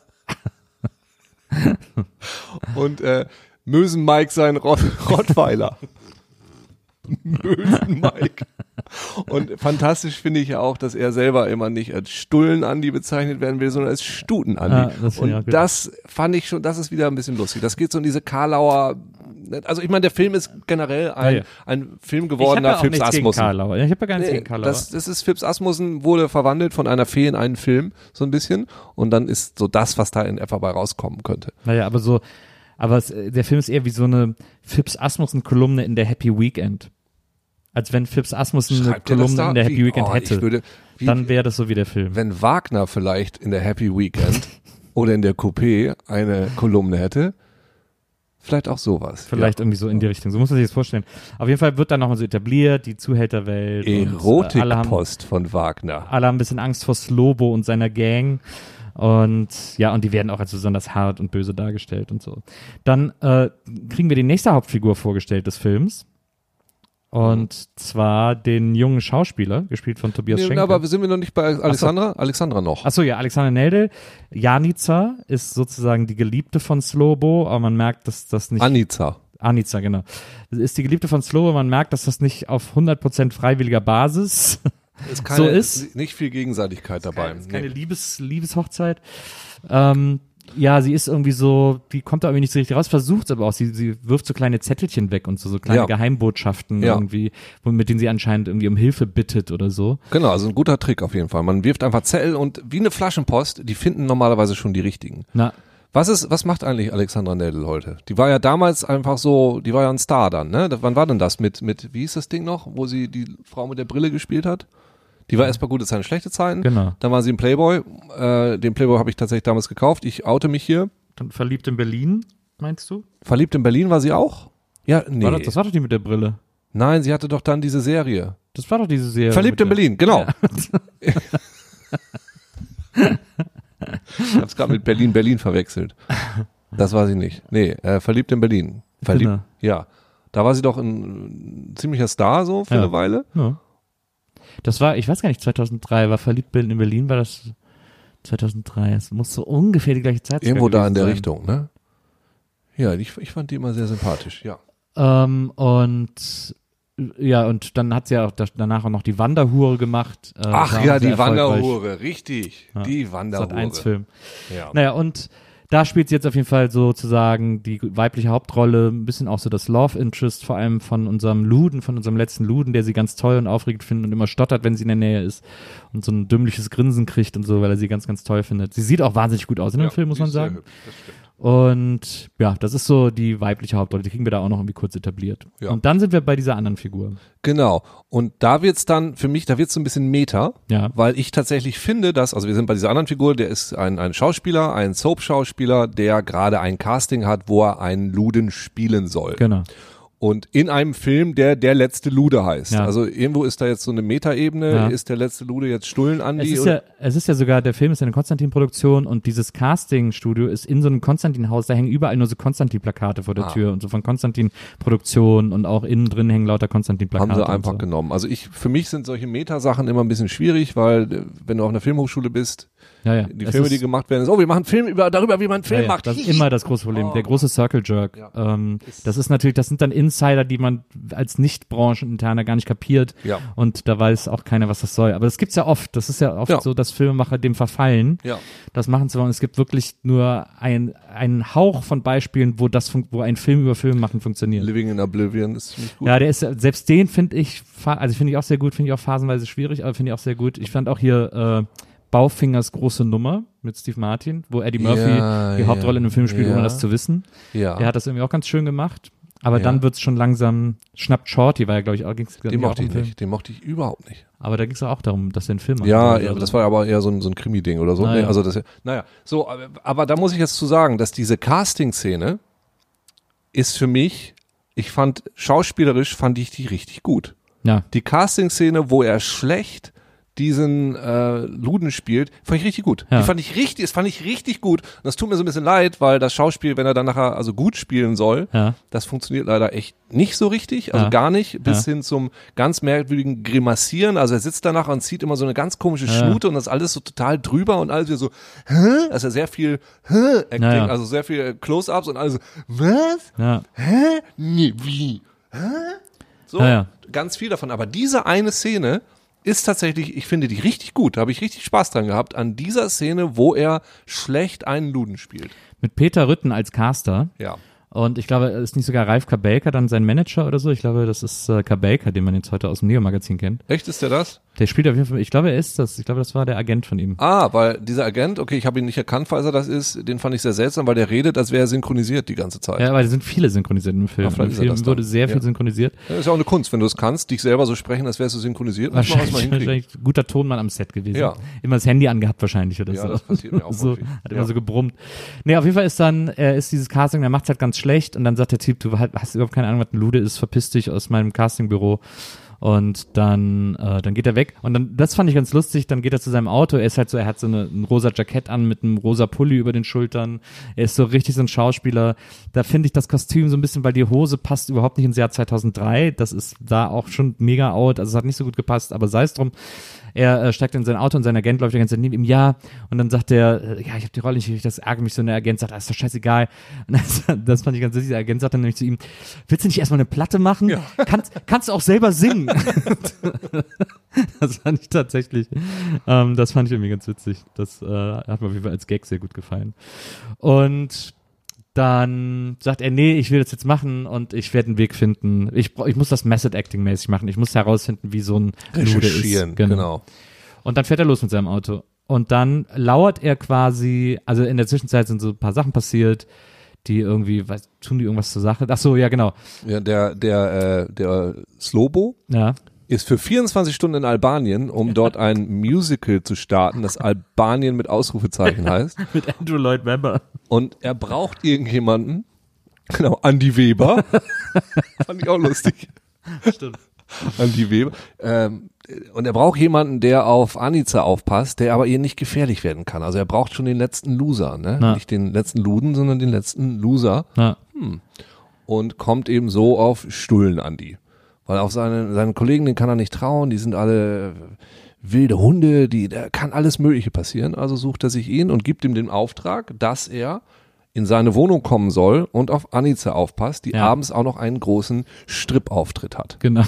S2: Und äh, Mösen Mike sein Rott, Rottweiler. Mösen Mike. Und fantastisch finde ich ja auch, dass er selber immer nicht als Stullen-Andi bezeichnet werden will, sondern als Stuten-Andi.
S1: Ah, das
S2: und
S1: ja,
S2: das fand ich schon, das ist wieder ein bisschen lustig. Das geht so in diese Karlauer, also ich meine, der Film ist generell ein, ja, ja. ein Film gewordener Phipps Asmussen.
S1: Ich habe ja gar nichts
S2: nee,
S1: gegen Karlauer.
S2: Das, das ist Phipps Asmussen, wurde verwandelt von einer Fee in einen Film, so ein bisschen. Und dann ist so das, was da in etwa bei rauskommen könnte.
S1: Naja, aber so, aber es, der Film ist eher wie so eine Phipps Asmussen-Kolumne in der Happy Weekend. Als wenn Phipps Asmussen eine Kolumne in der Happy wie, Weekend oh, hätte. Würde, wie, dann wäre das so wie der Film.
S2: Wenn Wagner vielleicht in der Happy Weekend oder in der Coupé eine Kolumne hätte, vielleicht auch sowas.
S1: Vielleicht ja. irgendwie so in die Richtung. So muss man sich das vorstellen. Auf jeden Fall wird dann nochmal so etabliert, die Zuhälterwelt.
S2: Erotikpost von Wagner.
S1: Alle haben ein bisschen Angst vor Slobo und seiner Gang. Und ja, und die werden auch als besonders hart und böse dargestellt und so. Dann äh, kriegen wir die nächste Hauptfigur vorgestellt des Films. Und zwar den jungen Schauspieler, gespielt von Tobias
S2: nee,
S1: Schenker.
S2: Aber sind wir noch nicht bei Alexandra? Ach so. Alexandra noch.
S1: Achso, ja, Alexandra Neldel. Janica ist sozusagen die Geliebte von Slobo, aber man merkt, dass das nicht...
S2: Anica.
S1: Anica, genau. Das ist die Geliebte von Slobo, man merkt, dass das nicht auf hundert Prozent freiwilliger Basis
S2: ist keine,
S1: so ist.
S2: Nicht viel Gegenseitigkeit dabei.
S1: Es ist keine nee. Liebes, Liebeshochzeit. Ähm, ja, sie ist irgendwie so, die kommt da irgendwie nicht so richtig raus, versucht es aber auch. Sie, sie wirft so kleine Zettelchen weg und so, so kleine
S2: ja.
S1: Geheimbotschaften
S2: ja.
S1: irgendwie, mit denen sie anscheinend irgendwie um Hilfe bittet oder so.
S2: Genau, also ein guter Trick auf jeden Fall. Man wirft einfach Zettel und wie eine Flaschenpost, die finden normalerweise schon die richtigen.
S1: Na.
S2: Was ist, was macht eigentlich Alexandra Nädel heute? Die war ja damals einfach so, die war ja ein Star dann, ne? Das, wann war denn das mit, mit, wie hieß das Ding noch, wo sie die Frau mit der Brille gespielt hat? Die war erst mal gute Zeiten, schlechte Zeiten.
S1: Genau.
S2: Dann war sie im Playboy. Äh, den Playboy habe ich tatsächlich damals gekauft. Ich oute mich hier.
S1: Dann Verliebt in Berlin, meinst du?
S2: Verliebt in Berlin war sie auch? Ja, nee.
S1: War das, das war doch die mit der Brille.
S2: Nein, sie hatte doch dann diese Serie.
S1: Das war doch diese Serie.
S2: Verliebt in
S1: der,
S2: Berlin, genau. Ja. Ich hab's gerade mit Berlin, Berlin verwechselt. Das war sie nicht. Nee, äh, Verliebt in Berlin. Verliebt,
S1: genau.
S2: Ja. Da war sie doch ein, ein ziemlicher Star so für
S1: ja.
S2: eine Weile.
S1: Ja. Das war, ich weiß gar nicht, zweitausenddrei war Verliebt in Berlin, war das zweitausenddrei. Es muss so ungefähr die gleiche Zeit sein.
S2: Irgendwo da in der
S1: sein.
S2: Richtung, ne? Ja, ich, ich fand die immer sehr sympathisch, ja.
S1: Ähm, und ja, und dann hat sie ja auch das, danach auch noch die Wanderhure gemacht. Äh,
S2: Ach ja, die Wanderhure, richtig.
S1: Ja.
S2: Die Wanderhure.
S1: Sat eins Film.
S2: Ja.
S1: Naja, und da spielt sie jetzt auf jeden Fall sozusagen die weibliche Hauptrolle, ein bisschen auch so das Love Interest, vor allem von unserem Luden, von unserem letzten Luden, der sie ganz toll und aufregend findet und immer stottert, wenn sie in der Nähe ist und so ein dümmliches Grinsen kriegt und so, weil er sie ganz, ganz toll findet. Sie sieht auch wahnsinnig gut aus in dem
S2: Ja,
S1: Film, muss
S2: die
S1: man
S2: ist sehr
S1: sagen.
S2: hübsch, das stimmt.
S1: Und ja, das ist so die weibliche Hauptrolle, die kriegen wir da auch noch irgendwie kurz etabliert.
S2: Ja.
S1: Und dann sind wir bei dieser anderen Figur.
S2: Genau. Und da wird's dann, für mich, da wird's so ein bisschen Meta,
S1: Ja.
S2: weil ich tatsächlich finde, dass, also wir sind bei dieser anderen Figur, der ist ein, ein Schauspieler, ein Soap-Schauspieler, der gerade ein Casting hat, wo er einen Luden spielen soll.
S1: Genau.
S2: Und in einem Film, der Der letzte Lude heißt.
S1: Ja.
S2: Also irgendwo ist da jetzt so eine Metaebene,
S1: Ja.
S2: ist der letzte Lude jetzt Stullen-Andi?
S1: Es ist, ja, es ist ja sogar, der Film ist ja eine Konstantin-Produktion und dieses Casting-Studio ist in so einem Konstantin-Haus, da hängen überall nur so Konstantin-Plakate vor der
S2: Ah.
S1: Tür und so von Konstantin-Produktion und auch innen drin hängen lauter Konstantin-Plakate.
S2: Haben sie
S1: und
S2: einfach
S1: so.
S2: genommen. Also ich, für mich sind solche Meta-Sachen immer ein bisschen schwierig, weil äh, wenn du auf einer Filmhochschule bist,
S1: Ja, ja.
S2: die
S1: Es
S2: Filme,
S1: ist,
S2: die gemacht werden, ist, oh, wir machen einen Film über, darüber, wie man einen Film
S1: ja, ja,
S2: macht.
S1: das ist immer das große Problem.
S2: Oh.
S1: Der große Circle Jerk.
S2: Ja.
S1: Ähm, das ist natürlich, das sind dann Insider, die man als Nicht-Brancheninterner gar nicht kapiert.
S2: Ja.
S1: Und da weiß auch keiner, was das soll. Aber das gibt's ja oft. Das ist ja oft
S2: Ja.
S1: so, dass Filmemacher dem verfallen.
S2: Ja.
S1: Das machen zu wollen. Es gibt wirklich nur ein, einen Hauch von Beispielen, wo das, fun- wo ein Film über Film machen funktioniert.
S2: Living in Oblivion ist ziemlich gut.
S1: Ja, der ist, selbst den finde ich, fa- also finde ich auch sehr gut, finde ich auch phasenweise schwierig, aber finde ich auch sehr gut. Ich fand auch hier, äh, Baufingers große Nummer mit Steve Martin, wo Eddie Murphy
S2: Ja,
S1: die
S2: ja,
S1: Hauptrolle in einem Film spielt,
S2: ja.
S1: ohne das zu wissen.
S2: Ja.
S1: Der hat das irgendwie auch ganz schön gemacht. Aber
S2: Ja.
S1: dann wird's schon langsam, schnappt Shorty, war ja, glaube ich, auch, ging's, glaub
S2: Den
S1: ich, auch
S2: mochte
S1: um
S2: ich
S1: Film.
S2: nicht. Den mochte ich überhaupt nicht.
S1: Aber da ging's auch darum, dass er einen Film macht.
S2: Ja,
S1: Also,
S2: ja, das war aber eher so ein, so ein Krimi-Ding oder so.
S1: Ah,
S2: Nee,
S1: ja.
S2: Also das, naja, so, aber, aber da muss ich jetzt zu sagen, dass diese Casting-Szene ist für mich, ich fand, schauspielerisch fand ich die richtig gut.
S1: ja,
S2: Die Casting-Szene, wo er schlecht diesen äh, Luden spielt, fand ich richtig gut.
S1: Ja.
S2: Die fand ich richtig, das fand ich richtig gut. Und das tut mir so ein bisschen leid, weil das Schauspiel, wenn er dann nachher also gut spielen soll,
S1: ja,
S2: das funktioniert leider echt nicht so richtig, also
S1: Ja.
S2: gar nicht, bis
S1: Ja.
S2: hin zum ganz merkwürdigen Grimassieren. Also er sitzt danach und zieht immer so eine ganz komische
S1: Ja.
S2: Schnute und das ist alles so total drüber und alles wieder so, hä? Also sehr viel hä? Acting,
S1: Ja, ja.
S2: also sehr viel Close-Ups und alles so, was?
S1: ja,
S2: Hä? Nee, wie? Hä? So,
S1: Ja, ja.
S2: ganz viel davon. Aber diese eine Szene ist tatsächlich, ich finde die richtig gut. Da habe ich richtig Spaß dran gehabt, an dieser Szene, wo er schlecht einen Luden spielt.
S1: mit Peter Rütten als Caster.
S2: Ja.
S1: Und ich glaube, ist nicht sogar Ralf Kabelka dann sein Manager oder so? Ich glaube, das ist äh, Kabelka, den man jetzt heute aus dem Neo-Magazin kennt.
S2: Echt, ist der das?
S1: Der spielt auf jeden Fall, ich glaube, er ist das. Ich glaube, das war der Agent von ihm.
S2: Ah, weil dieser Agent, okay, ich habe ihn nicht erkannt, falls er das ist, den fand ich sehr seltsam, weil der redet, als wäre er synchronisiert die ganze Zeit.
S1: Ja, aber es sind viele synchronisiert im Film.
S2: Ah, vielleicht
S1: Im
S2: ist er
S1: Film
S2: das dann.
S1: wurde sehr viel
S2: Ja.
S1: synchronisiert.
S2: Das ist ja auch eine Kunst, wenn du es kannst, dich selber so sprechen, als wärst du synchronisiert. Muss man was
S1: Wahrscheinlich,
S2: mal hinkriegen.
S1: wahrscheinlich guter Tonmann am Set gewesen.
S2: Ja.
S1: Immer das Handy angehabt wahrscheinlich oder
S2: Ja,
S1: so.
S2: das passiert mir auch
S1: so,
S2: häufig.
S1: hat immer
S2: Ja.
S1: so gebrummt. Nee, auf jeden Fall ist dann, er ist dieses Casting, der macht's halt ganz schlecht und dann sagt der Typ, du hast überhaupt keine Ahnung, was ein Lude ist, verpiss dich aus meinem Castingbüro. Und dann, äh, dann geht er weg. Und dann, das fand ich ganz lustig, dann geht er zu seinem Auto. Er ist halt so, er hat so eine, ein rosa Jackett an mit einem rosa Pulli über den Schultern. Er ist so richtig so ein Schauspieler. Da finde ich das Kostüm so ein bisschen, weil die Hose passt überhaupt nicht ins Jahr zweitausenddrei. Das ist da auch schon mega out. Also es hat nicht so gut gepasst, aber sei es drum. Er äh, steigt in sein Auto und sein Agent läuft die ganze Zeit neben ihm, ja. Und dann sagt er, äh, ja, ich habe die Rolle nicht gekriegt, das ärgert mich so. Und der Agent sagt, ah, ist doch scheißegal. Und das, das fand ich ganz süß. Der Agent sagt dann nämlich zu ihm, willst du nicht erstmal eine Platte machen?
S2: Ja.
S1: Kannst, kannst du auch selber singen? Das fand ich tatsächlich, ähm, das fand ich irgendwie ganz witzig. Das äh, hat mir auf jeden Fall als Gag sehr gut gefallen. Und dann sagt er, nee, ich will das jetzt machen und ich werde einen Weg finden. Ich, brauch- ich muss das Method Acting mäßig machen. Ich muss herausfinden, wie so ein Lude ist.
S2: Recherchieren, genau.
S1: Und dann fährt er los mit seinem Auto. und dann lauert er quasi, also in der Zwischenzeit sind so ein paar Sachen passiert, die irgendwie, was, tun die irgendwas zur Sache? Ach so, ja genau.
S2: Ja, der, der, äh, der Slobo
S1: Ja.
S2: ist für vierundzwanzig Stunden in Albanien, um dort ein Musical zu starten, das Albanien mit Ausrufezeichen heißt.
S1: Mit Andrew Lloyd Webber.
S2: Und er braucht irgendjemanden, genau, Andi Weber. Fand ich auch lustig.
S1: Stimmt.
S2: Andi Weber. Ähm, und er braucht jemanden, der auf Anica aufpasst, der aber ihr nicht gefährlich werden kann. Also er braucht schon den letzten Loser, ne?
S1: Na.
S2: Nicht den letzten Luden, sondern den letzten Loser.
S1: Ja.
S2: Hm. Und kommt eben so auf Stullen Andi. Weil auf seine, seine Kollegen, den kann er nicht trauen, die sind alle wilde Hunde, die, da kann alles Mögliche passieren. Also sucht er sich ihn und gibt ihm den Auftrag, dass er in seine Wohnung kommen soll und auf Anica aufpasst, die
S1: Ja.
S2: abends auch noch einen großen Strippauftritt hat.
S1: Genau.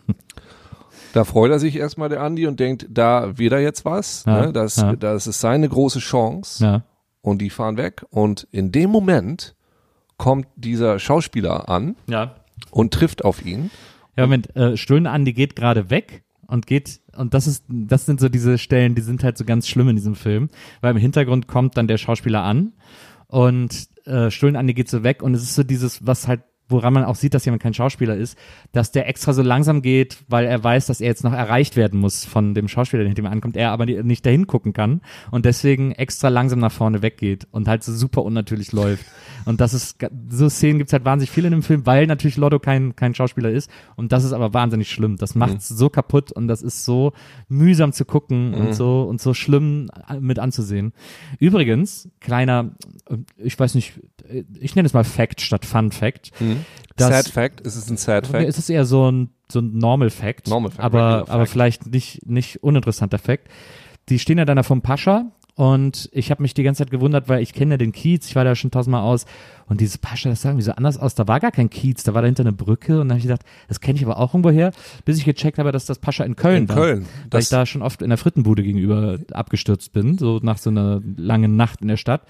S2: Da freut er sich erstmal der Andi und denkt, da wird er jetzt was,
S1: Ja,
S2: ne? das,
S1: ja.
S2: das ist seine große Chance
S1: Ja.
S2: und die fahren weg und in dem Moment kommt dieser Schauspieler an
S1: Ja.
S2: und trifft auf ihn.
S1: Ja, Moment, äh, Stullen Andi geht gerade weg und geht, und das ist, das sind so diese Stellen, die sind halt so ganz schlimm in diesem Film, weil im Hintergrund kommt dann der Schauspieler an und äh, Stullen Andi geht so weg und es ist so dieses, was halt, woran man auch sieht, dass jemand kein Schauspieler ist, dass der extra so langsam geht, weil er weiß, dass er jetzt noch erreicht werden muss von dem Schauspieler, der hinter ihm ankommt, er aber nicht dahin gucken kann und deswegen extra langsam nach vorne weggeht und halt so super unnatürlich läuft. Und das ist, so Szenen gibt's halt wahnsinnig viele in dem Film, weil natürlich Lotto kein, kein Schauspieler ist und das ist aber wahnsinnig schlimm. Das macht's mhm. so kaputt und das ist so mühsam zu gucken mhm. und so, und so schlimm mit anzusehen. Übrigens, kleiner, ich weiß nicht, ich nenne es mal Fact statt Fun Fact.
S2: Mhm.
S1: Das,
S2: Sad Fact? Ist es ein Sad Fact?
S1: Es ist eher so ein, so ein Normal Fact,
S2: Normal Fact,
S1: aber,
S2: Fact.
S1: aber vielleicht nicht, nicht uninteressanter Fact. Die stehen ja dann da vom Pascha und ich habe mich die ganze Zeit gewundert, weil ich kenne ja den Kiez, ich war da schon tausendmal aus und dieses Pascha, das sah irgendwie so anders aus, da war gar kein Kiez, da war dahinter eine Brücke und dann habe ich gedacht, das kenne ich aber auch irgendwoher, bis ich gecheckt habe, dass das Pascha in Köln
S2: in
S1: war.
S2: Köln.
S1: Weil
S2: Das
S1: ich da schon oft in der Frittenbude gegenüber abgestürzt bin, so nach so einer langen Nacht in der Stadt.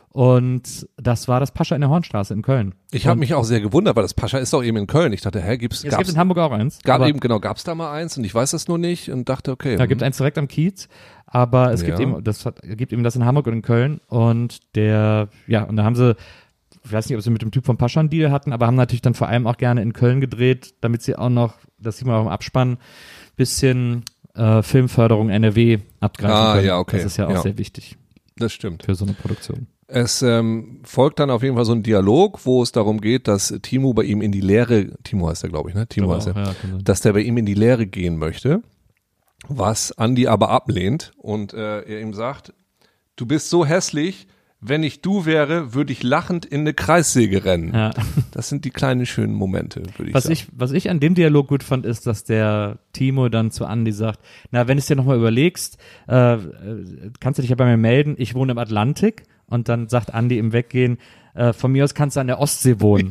S1: Und das war das Pascha in der Hornstraße in Köln.
S2: Ich habe mich auch sehr gewundert, weil das Pascha ist doch eben in Köln. Ich dachte, hä, gibt's,
S1: Es
S2: gab's,
S1: gibt in Hamburg auch eins.
S2: gab
S1: aber
S2: eben, genau, gab's da mal eins und ich weiß das nur nicht und dachte, okay.
S1: Da gibt es eins direkt am Kiez, aber es
S2: Ja.
S1: gibt eben, das hat, gibt eben das in Hamburg und in Köln und der, ja, und da haben sie, ich weiß nicht, ob sie mit dem Typ vom Pascha einen Deal hatten, aber haben natürlich dann vor allem auch gerne in Köln gedreht, damit sie auch noch, das sieht man auch im Abspann, bisschen äh, Filmförderung N R W abgreifen
S2: Ah,
S1: können.
S2: ja, okay.
S1: Das ist ja auch
S2: Ja.
S1: sehr wichtig
S2: Das stimmt.
S1: für so eine Produktion.
S2: Es ähm, folgt dann auf jeden Fall so ein Dialog, wo es darum geht, dass Timo bei ihm in die Lehre, Timo heißt er, glaube ich, ne? Timo
S1: Genau,
S2: heißt er,
S1: ja, kann sein.
S2: dass der bei ihm in die Lehre gehen möchte, was Andi aber ablehnt und äh, er ihm sagt, du bist so hässlich, wenn ich du wäre, würde ich lachend in eine Kreissäge rennen.
S1: Ja.
S2: Das sind die kleinen schönen Momente, würde ich
S1: Was
S2: sagen.
S1: ich, was ich an dem Dialog gut fand, ist, dass der Timo dann zu Andi sagt, na, wenn du es dir nochmal überlegst, äh, kannst du dich ja bei mir melden, ich wohne im Atlantik. Und dann sagt Andi im Weggehen, äh, von mir aus kannst du an der Ostsee wohnen.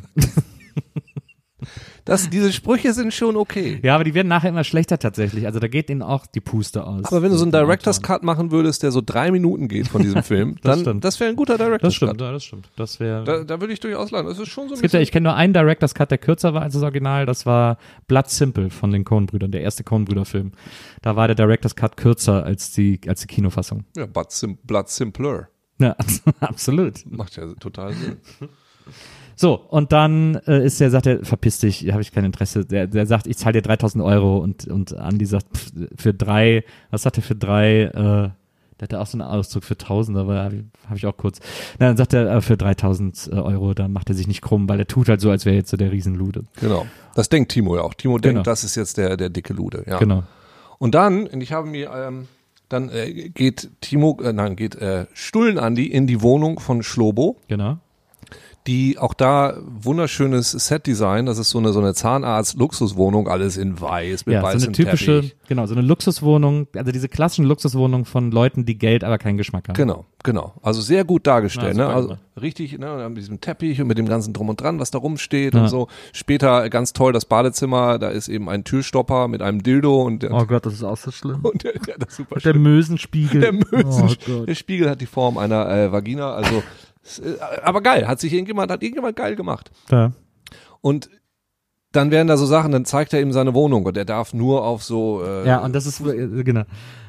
S2: Das, diese Sprüche sind schon okay.
S1: Ja, aber die werden nachher immer schlechter tatsächlich. Also da geht ihnen auch die Puste aus.
S2: Aber wenn du so einen Director's Cut machen würdest, der so drei Minuten geht von diesem Film,
S1: Das
S2: dann,
S1: stimmt.
S2: das wäre ein guter Director's
S1: Das stimmt,
S2: Cut.
S1: ja, das stimmt. Das wäre.
S2: Da, da würde ich durchaus lachen. Das ist schon so ein
S1: Es gibt ja,
S2: bisschen-
S1: ich kenne nur einen Director's Cut, der kürzer war als das Original. Das war Blood Simple von den Coen-Brüdern, der erste Coen-Brüder-Film. Da war der Director's Cut kürzer als die, als die Kinofassung.
S2: ja, but sim, Blood Simpler.
S1: Ja, absolut.
S2: Macht ja total Sinn.
S1: So, und dann äh, ist der, sagt er, verpiss dich, habe ich kein Interesse. Der, der sagt, ich zahle dir dreitausend Euro und, und Andi sagt, pff, für drei, was sagt er für drei, äh, der hat ja auch so einen Ausdruck für tausend, aber habe ich, hab ich auch kurz. Na, dann sagt er, äh, für dreitausend Euro, dann macht er sich nicht krumm, weil er tut halt so, als wäre jetzt so der Riesenlude.
S2: Genau. Das denkt Timo ja auch. Timo
S1: Genau.
S2: denkt, das ist jetzt der, der dicke Lude. Ja.
S1: Genau.
S2: Und dann, und ich habe mir, ähm, dann äh, geht Timo, äh, nein, geht äh, Stullen Andi in die Wohnung von Schlobo,
S1: Genau.
S2: die auch da wunderschönes Setdesign, das ist so eine so eine Zahnarzt-Luxuswohnung, alles in weiß mit
S1: Ja, so
S2: weißem
S1: eine typische,
S2: Teppich.
S1: genau, so eine Luxuswohnung, also diese klassischen Luxuswohnungen von Leuten, die Geld, aber keinen Geschmack haben.
S2: Genau, genau. Also sehr gut dargestellt,
S1: Ja,
S2: ne?
S1: super
S2: Also
S1: gemacht.
S2: richtig, ne, mit diesem Teppich und mit dem ganzen Drum und Dran, was da rumsteht
S1: Ja.
S2: und so. Später ganz toll das Badezimmer, da ist eben ein Türstopper mit einem Dildo und der,
S1: Oh Gott, das ist auch so schlimm.
S2: und der, der das ist super
S1: Der
S2: schön.
S1: Mösenspiegel.
S2: Der Mösen,
S1: Oh Gott.
S2: der Spiegel hat die Form einer äh, Vagina, also s- äh, aber geil, hat sich irgendjemand, hat irgendjemand geil gemacht.
S1: Ja.
S2: Und dann werden da so Sachen, dann zeigt er ihm seine Wohnung und er darf nur auf so äh,
S1: Ja, und das ist, äh, genau.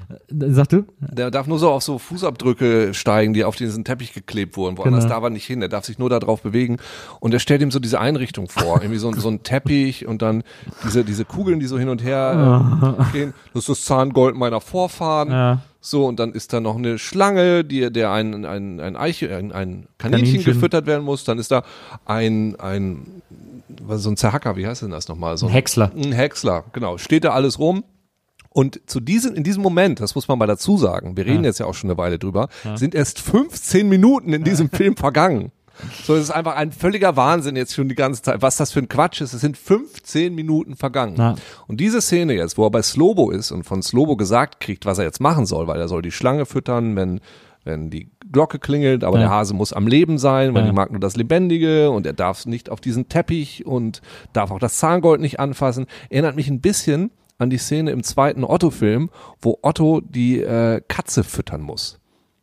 S1: Sag du?
S2: Der darf nur so auf so Fußabdrücke steigen, die auf diesen Teppich geklebt wurden. Woanders
S1: Genau.
S2: darf er nicht hin. Der darf sich nur da drauf bewegen. Und er stellt ihm so diese Einrichtung vor. Irgendwie so, so ein Teppich und dann diese, diese Kugeln, die so hin und her äh, gehen. Das ist das Zahngold meiner Vorfahren.
S1: Ja.
S2: So, und dann ist da noch eine Schlange, die, der ein, ein, ein Eiche, ein, ein Kaninchen,
S1: Kaninchen.
S2: gefüttert werden muss. Dann ist da ein, ein, was, so ein Zerhacker, wie heißt denn das nochmal? So
S1: Ein Häcksler.
S2: Ein Häcksler, genau. Steht da alles rum. Und zu diesem, in diesem Moment, das muss man mal dazu sagen, wir reden
S1: Ja.
S2: jetzt ja auch schon eine Weile drüber, ja. sind erst fünfzehn Minuten in diesem Film vergangen. So, es ist einfach ein völliger Wahnsinn jetzt schon die ganze Zeit. Was das für ein Quatsch ist, es sind fünfzehn Minuten vergangen.
S1: Ja.
S2: Und diese Szene jetzt, wo er bei Slobo ist und von Slobo gesagt kriegt, was er jetzt machen soll, weil er soll die Schlange füttern, wenn wenn die Glocke klingelt, aber
S1: Ja.
S2: der Hase muss am Leben sein, weil
S1: Ja.
S2: die mag nur das Lebendige und er darf nicht auf diesen Teppich und darf auch das Zahngold nicht anfassen. Erinnert mich ein bisschen an die Szene im zweiten Otto-Film, wo Otto die äh, Katze füttern muss.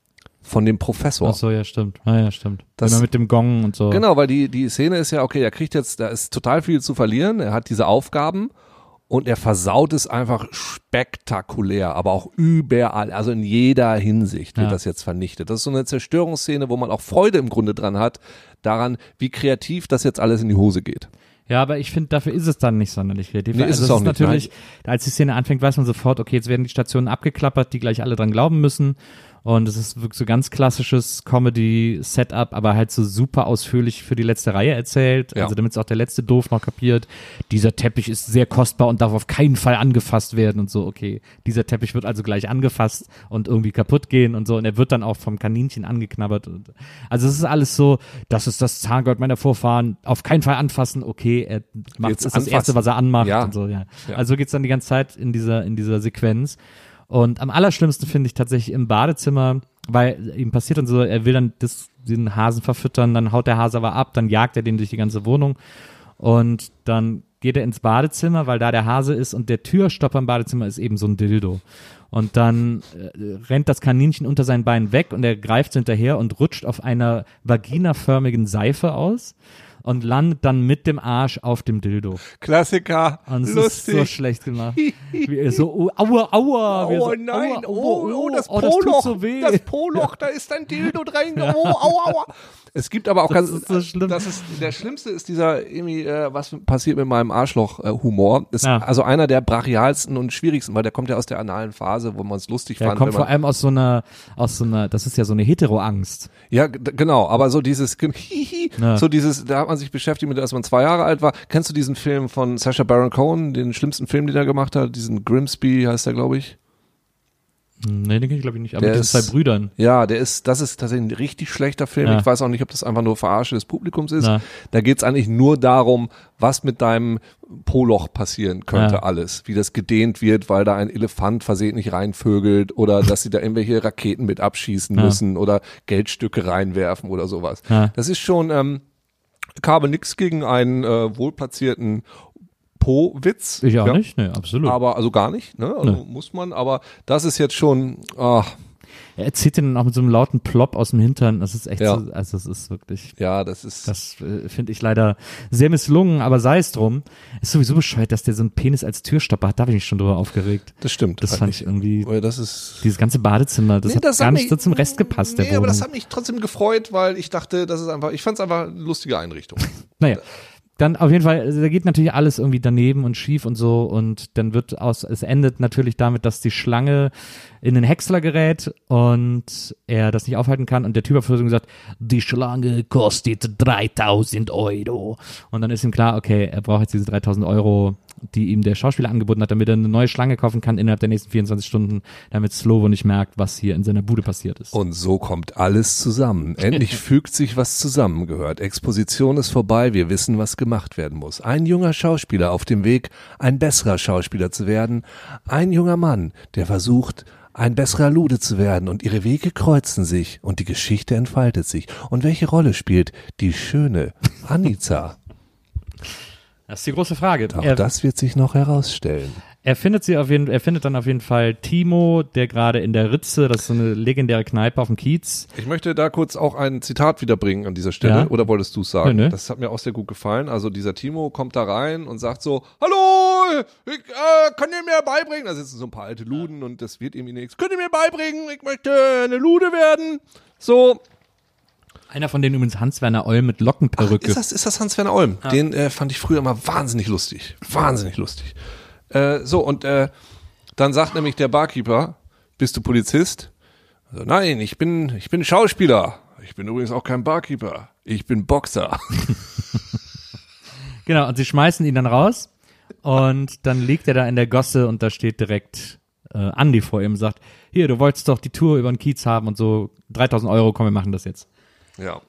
S2: Von dem Professor.
S1: Ach so, ja, stimmt. Ja, ja, stimmt.
S2: Das-
S1: Immer mit dem Gong und so.
S2: Genau, weil die, die Szene ist ja, okay, er kriegt jetzt, da ist total viel zu verlieren, er hat diese Aufgaben und er versaut es einfach spektakulär, aber auch überall, also in jeder Hinsicht wird
S1: Ja.
S2: das jetzt vernichtet. Das ist so eine Zerstörungsszene, wo man auch Freude im Grunde dran hat, daran, wie kreativ das jetzt alles in die Hose geht.
S1: Ja, aber ich finde, dafür ist es dann nicht sonderlich kreativ.
S2: Nee, ist
S1: also
S2: es
S1: es
S2: auch
S1: ist
S2: nicht,
S1: natürlich, als die Szene anfängt, weiß man sofort, okay, jetzt werden die Stationen abgeklappert, die gleich alle dran glauben müssen. Und es ist wirklich so ganz klassisches Comedy-Setup, aber halt so super ausführlich für die letzte Reihe erzählt.
S2: Ja.
S1: Also damit es auch der letzte Doof noch kapiert. Dieser Teppich ist sehr kostbar und darf auf keinen Fall angefasst werden und so. Okay, dieser Teppich wird also gleich angefasst und irgendwie kaputt gehen und so. Und er wird dann auch vom Kaninchen angeknabbert. Und, also es ist alles so, das ist das Zahngold meiner Vorfahren, auf keinen Fall anfassen. Okay, er macht,
S2: Jetzt
S1: ist das
S2: anfassen.
S1: Erste, was er anmacht
S2: Ja.
S1: und so, ja.
S2: Ja.
S1: Also geht's dann die ganze Zeit in dieser, in dieser Sequenz. Und am allerschlimmsten finde ich tatsächlich im Badezimmer, weil ihm passiert dann so, er will dann das, den Hasen verfüttern, dann haut der Hase aber ab, dann jagt er den durch die ganze Wohnung und dann geht er ins Badezimmer, weil da der Hase ist und der Türstopper im Badezimmer ist eben so ein Dildo. Und dann äh, rennt das Kaninchen unter seinen Beinen weg und er greift hinterher und rutscht auf einer vaginaförmigen Seife aus und landet dann mit dem Arsch auf dem Dildo.
S2: Klassiker,
S1: Und es
S2: lustig.
S1: ist so schlecht gemacht. Wie er so, oh, aua, aua. wie er
S2: Oh
S1: so,
S2: nein,
S1: aua,
S2: oh, oh, das
S1: oh, das tut
S2: Poloch,
S1: so weh.
S2: das Poloch, da ist ein Dildo drin, oh, aua, aua. Es gibt aber auch
S1: Das
S2: ganz,
S1: ist so schlimm.
S2: das ist, der Schlimmste ist dieser, irgendwie, äh, was passiert mit meinem Arschloch-Humor, ist
S1: Ja.
S2: also einer der brachialsten und schwierigsten, weil der kommt ja aus der analen Phase, wo man es lustig
S1: Der
S2: fand.
S1: kommt
S2: wenn
S1: vor
S2: man,
S1: allem aus so einer, aus so einer, das ist ja so eine Hetero-Angst.
S2: ja, g- genau, aber so dieses,
S1: Ja.
S2: so dieses, da hat man sich beschäftigt mit, als man zwei Jahre alt war. Kennst du diesen Film von Sacha Baron Cohen, den schlimmsten Film, den er gemacht hat, diesen Grimsby heißt der, glaube ich?
S1: Hm, Nee, den kenn ich glaube ich nicht, aber
S2: Der
S1: mit den
S2: ist-
S1: zwei Brüdern.
S2: Ja, der ist, das ist tatsächlich ein richtig schlechter Film.
S1: Ja.
S2: Ich weiß auch nicht, ob das einfach nur Verarsche des Publikums ist.
S1: Ja.
S2: Da geht's eigentlich nur darum, was mit deinem Poloch passieren könnte,
S1: Ja.
S2: alles. Wie das gedehnt wird, weil da ein Elefant versehentlich reinvögelt oder dass sie da irgendwelche Raketen mit abschießen
S1: Ja.
S2: müssen oder Geldstücke reinwerfen oder sowas.
S1: Ja.
S2: Das ist schon, ähm, ich habe nichts gegen einen äh, wohlplatzierten Po-Witz.
S1: Ich auch
S2: ja.
S1: nicht, nee, absolut.
S2: Aber, also gar nicht, ne? Also
S1: Nee.
S2: muss man, aber das ist jetzt schon, ah,
S1: Er zieht den dann auch mit so einem lauten Plop aus dem Hintern. Das ist echt
S2: Ja.
S1: so, also es ist wirklich,
S2: ja, das ist.
S1: das äh, finde ich leider sehr misslungen, aber sei es drum. Ist sowieso bescheuert, dass der so einen Penis als Türstopper hat. Da bin ich schon drüber aufgeregt.
S2: Das stimmt.
S1: Das fand ich irgendwie,
S2: Weil das ist.
S1: dieses ganze Badezimmer, das
S2: Nee,
S1: hat
S2: das
S1: gar
S2: hat
S1: nicht
S2: mich-
S1: so zum Rest gepasst, der
S2: Nee, aber
S1: Wohnung.
S2: das hat mich trotzdem gefreut, weil ich dachte, das ist einfach, ich fand es einfach eine lustige Einrichtung.
S1: Naja, dann auf jeden Fall, also da geht natürlich alles irgendwie daneben und schief und so und dann wird aus, es endet natürlich damit, dass die Schlange in den Häcksler gerät und er das nicht aufhalten kann und der Typ auf Versuchung sagt, die Schlange kostet dreitausend Euro und dann ist ihm klar, okay, er braucht jetzt diese dreitausend Euro, die ihm der Schauspieler angeboten hat, damit er eine neue Schlange kaufen kann innerhalb der nächsten vierundzwanzig Stunden, damit Slovo nicht merkt, was hier in seiner Bude passiert ist.
S2: Und so kommt alles zusammen. Endlich fügt sich, was zusammengehört. Exposition ist vorbei, wir wissen, was gemacht werden muss. Ein junger Schauspieler auf dem Weg, ein besserer Schauspieler zu werden. Ein junger Mann, der versucht, ein besserer Lude zu werden und ihre Wege kreuzen sich und die Geschichte entfaltet sich. Und welche Rolle spielt die schöne Anita?
S1: Das ist die große Frage.
S2: Auch
S1: Er,
S2: das wird sich noch herausstellen.
S1: Er findet sie auf jeden, er findet dann auf jeden Fall Timo, der gerade in der Ritze, das ist so eine legendäre Kneipe auf dem Kiez.
S2: Ich möchte da kurz auch ein Zitat wiederbringen an dieser Stelle,
S1: Ja.
S2: oder wolltest du es sagen?
S1: Nö, nö.
S2: Das hat mir auch sehr gut gefallen. Also dieser Timo kommt da rein und sagt so, hallo, ich äh, kann ihr mir beibringen? Da sitzen so ein paar alte Luden und das wird ihm nichts. Könnt ihr mir beibringen? Ich möchte eine Lude werden. So.
S1: Einer von denen übrigens Hans-Werner Olm mit Lockenperücke.
S2: Ach, ist das, ist das Hans-Werner Olm? Ja. Den äh, fand ich früher immer wahnsinnig lustig. Wahnsinnig lustig. Äh, so, und äh, dann sagt nämlich der Barkeeper, bist du Polizist? Also, nein, ich bin, ich bin Schauspieler. Ich bin übrigens auch kein Barkeeper. Ich bin Boxer.
S1: Genau, und sie schmeißen ihn dann raus und dann liegt er da in der Gosse und da steht direkt äh, Andi vor ihm und sagt, hier, du wolltest doch die Tour über den Kiez haben und so, dreitausend Euro, komm, wir machen das jetzt.
S2: Ja.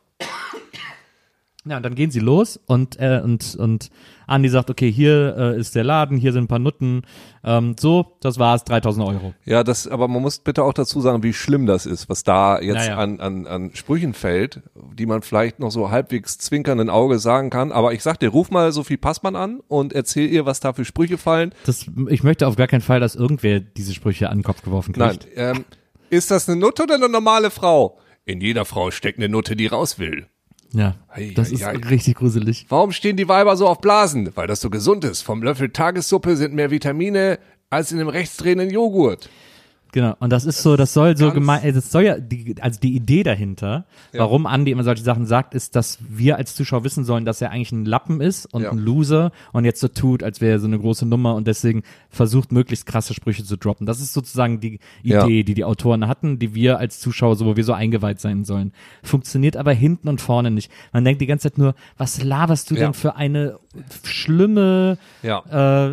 S1: Ja, und dann gehen sie los und äh, und und Andi sagt, okay, hier äh, ist der Laden, hier sind ein paar Nutten, ähm, so, das war's, dreitausend Euro.
S2: Ja, das, aber man muss bitte auch dazu sagen, wie schlimm das ist, was da jetzt
S1: Naja.
S2: an, an, an Sprüchen fällt, die man vielleicht noch so halbwegs zwinkernden Auge sagen kann. Aber ich sag dir, ruf mal Sophie Passmann an und erzähl ihr, was da für Sprüche fallen.
S1: Das, ich möchte auf gar keinen Fall, dass irgendwer diese Sprüche an den Kopf geworfen
S2: Nein,
S1: kriegt.
S2: ähm, ist das eine Nutte oder eine normale Frau? In jeder Frau steckt eine Nutte, die raus will.
S1: Ja,
S2: Ei,
S1: das
S2: ei,
S1: ist
S2: ei.
S1: richtig gruselig.
S2: Warum stehen die Weiber so auf Blasen? Weil das so gesund ist. Vom Löffel Tagessuppe sind mehr Vitamine als in einem rechtsdrehenden Joghurt.
S1: Genau, und das ist so, das soll so
S2: Ganz-
S1: gemein, das soll ja, die, also die Idee dahinter,
S2: Ja.
S1: warum Andi immer solche Sachen sagt, ist, dass wir als Zuschauer wissen sollen, dass er eigentlich ein Lappen ist und
S2: Ja.
S1: ein Loser und jetzt so tut, als wäre er so eine große Nummer und deswegen versucht, möglichst krasse Sprüche zu droppen. Das ist sozusagen die
S2: Ja.
S1: Idee, die die Autoren hatten, die wir als Zuschauer, so wo wir so eingeweiht sein sollen. Funktioniert aber hinten und vorne nicht. Man denkt die ganze Zeit nur, was laberst du
S2: Ja.
S1: denn für eine schlimme,
S2: Ja.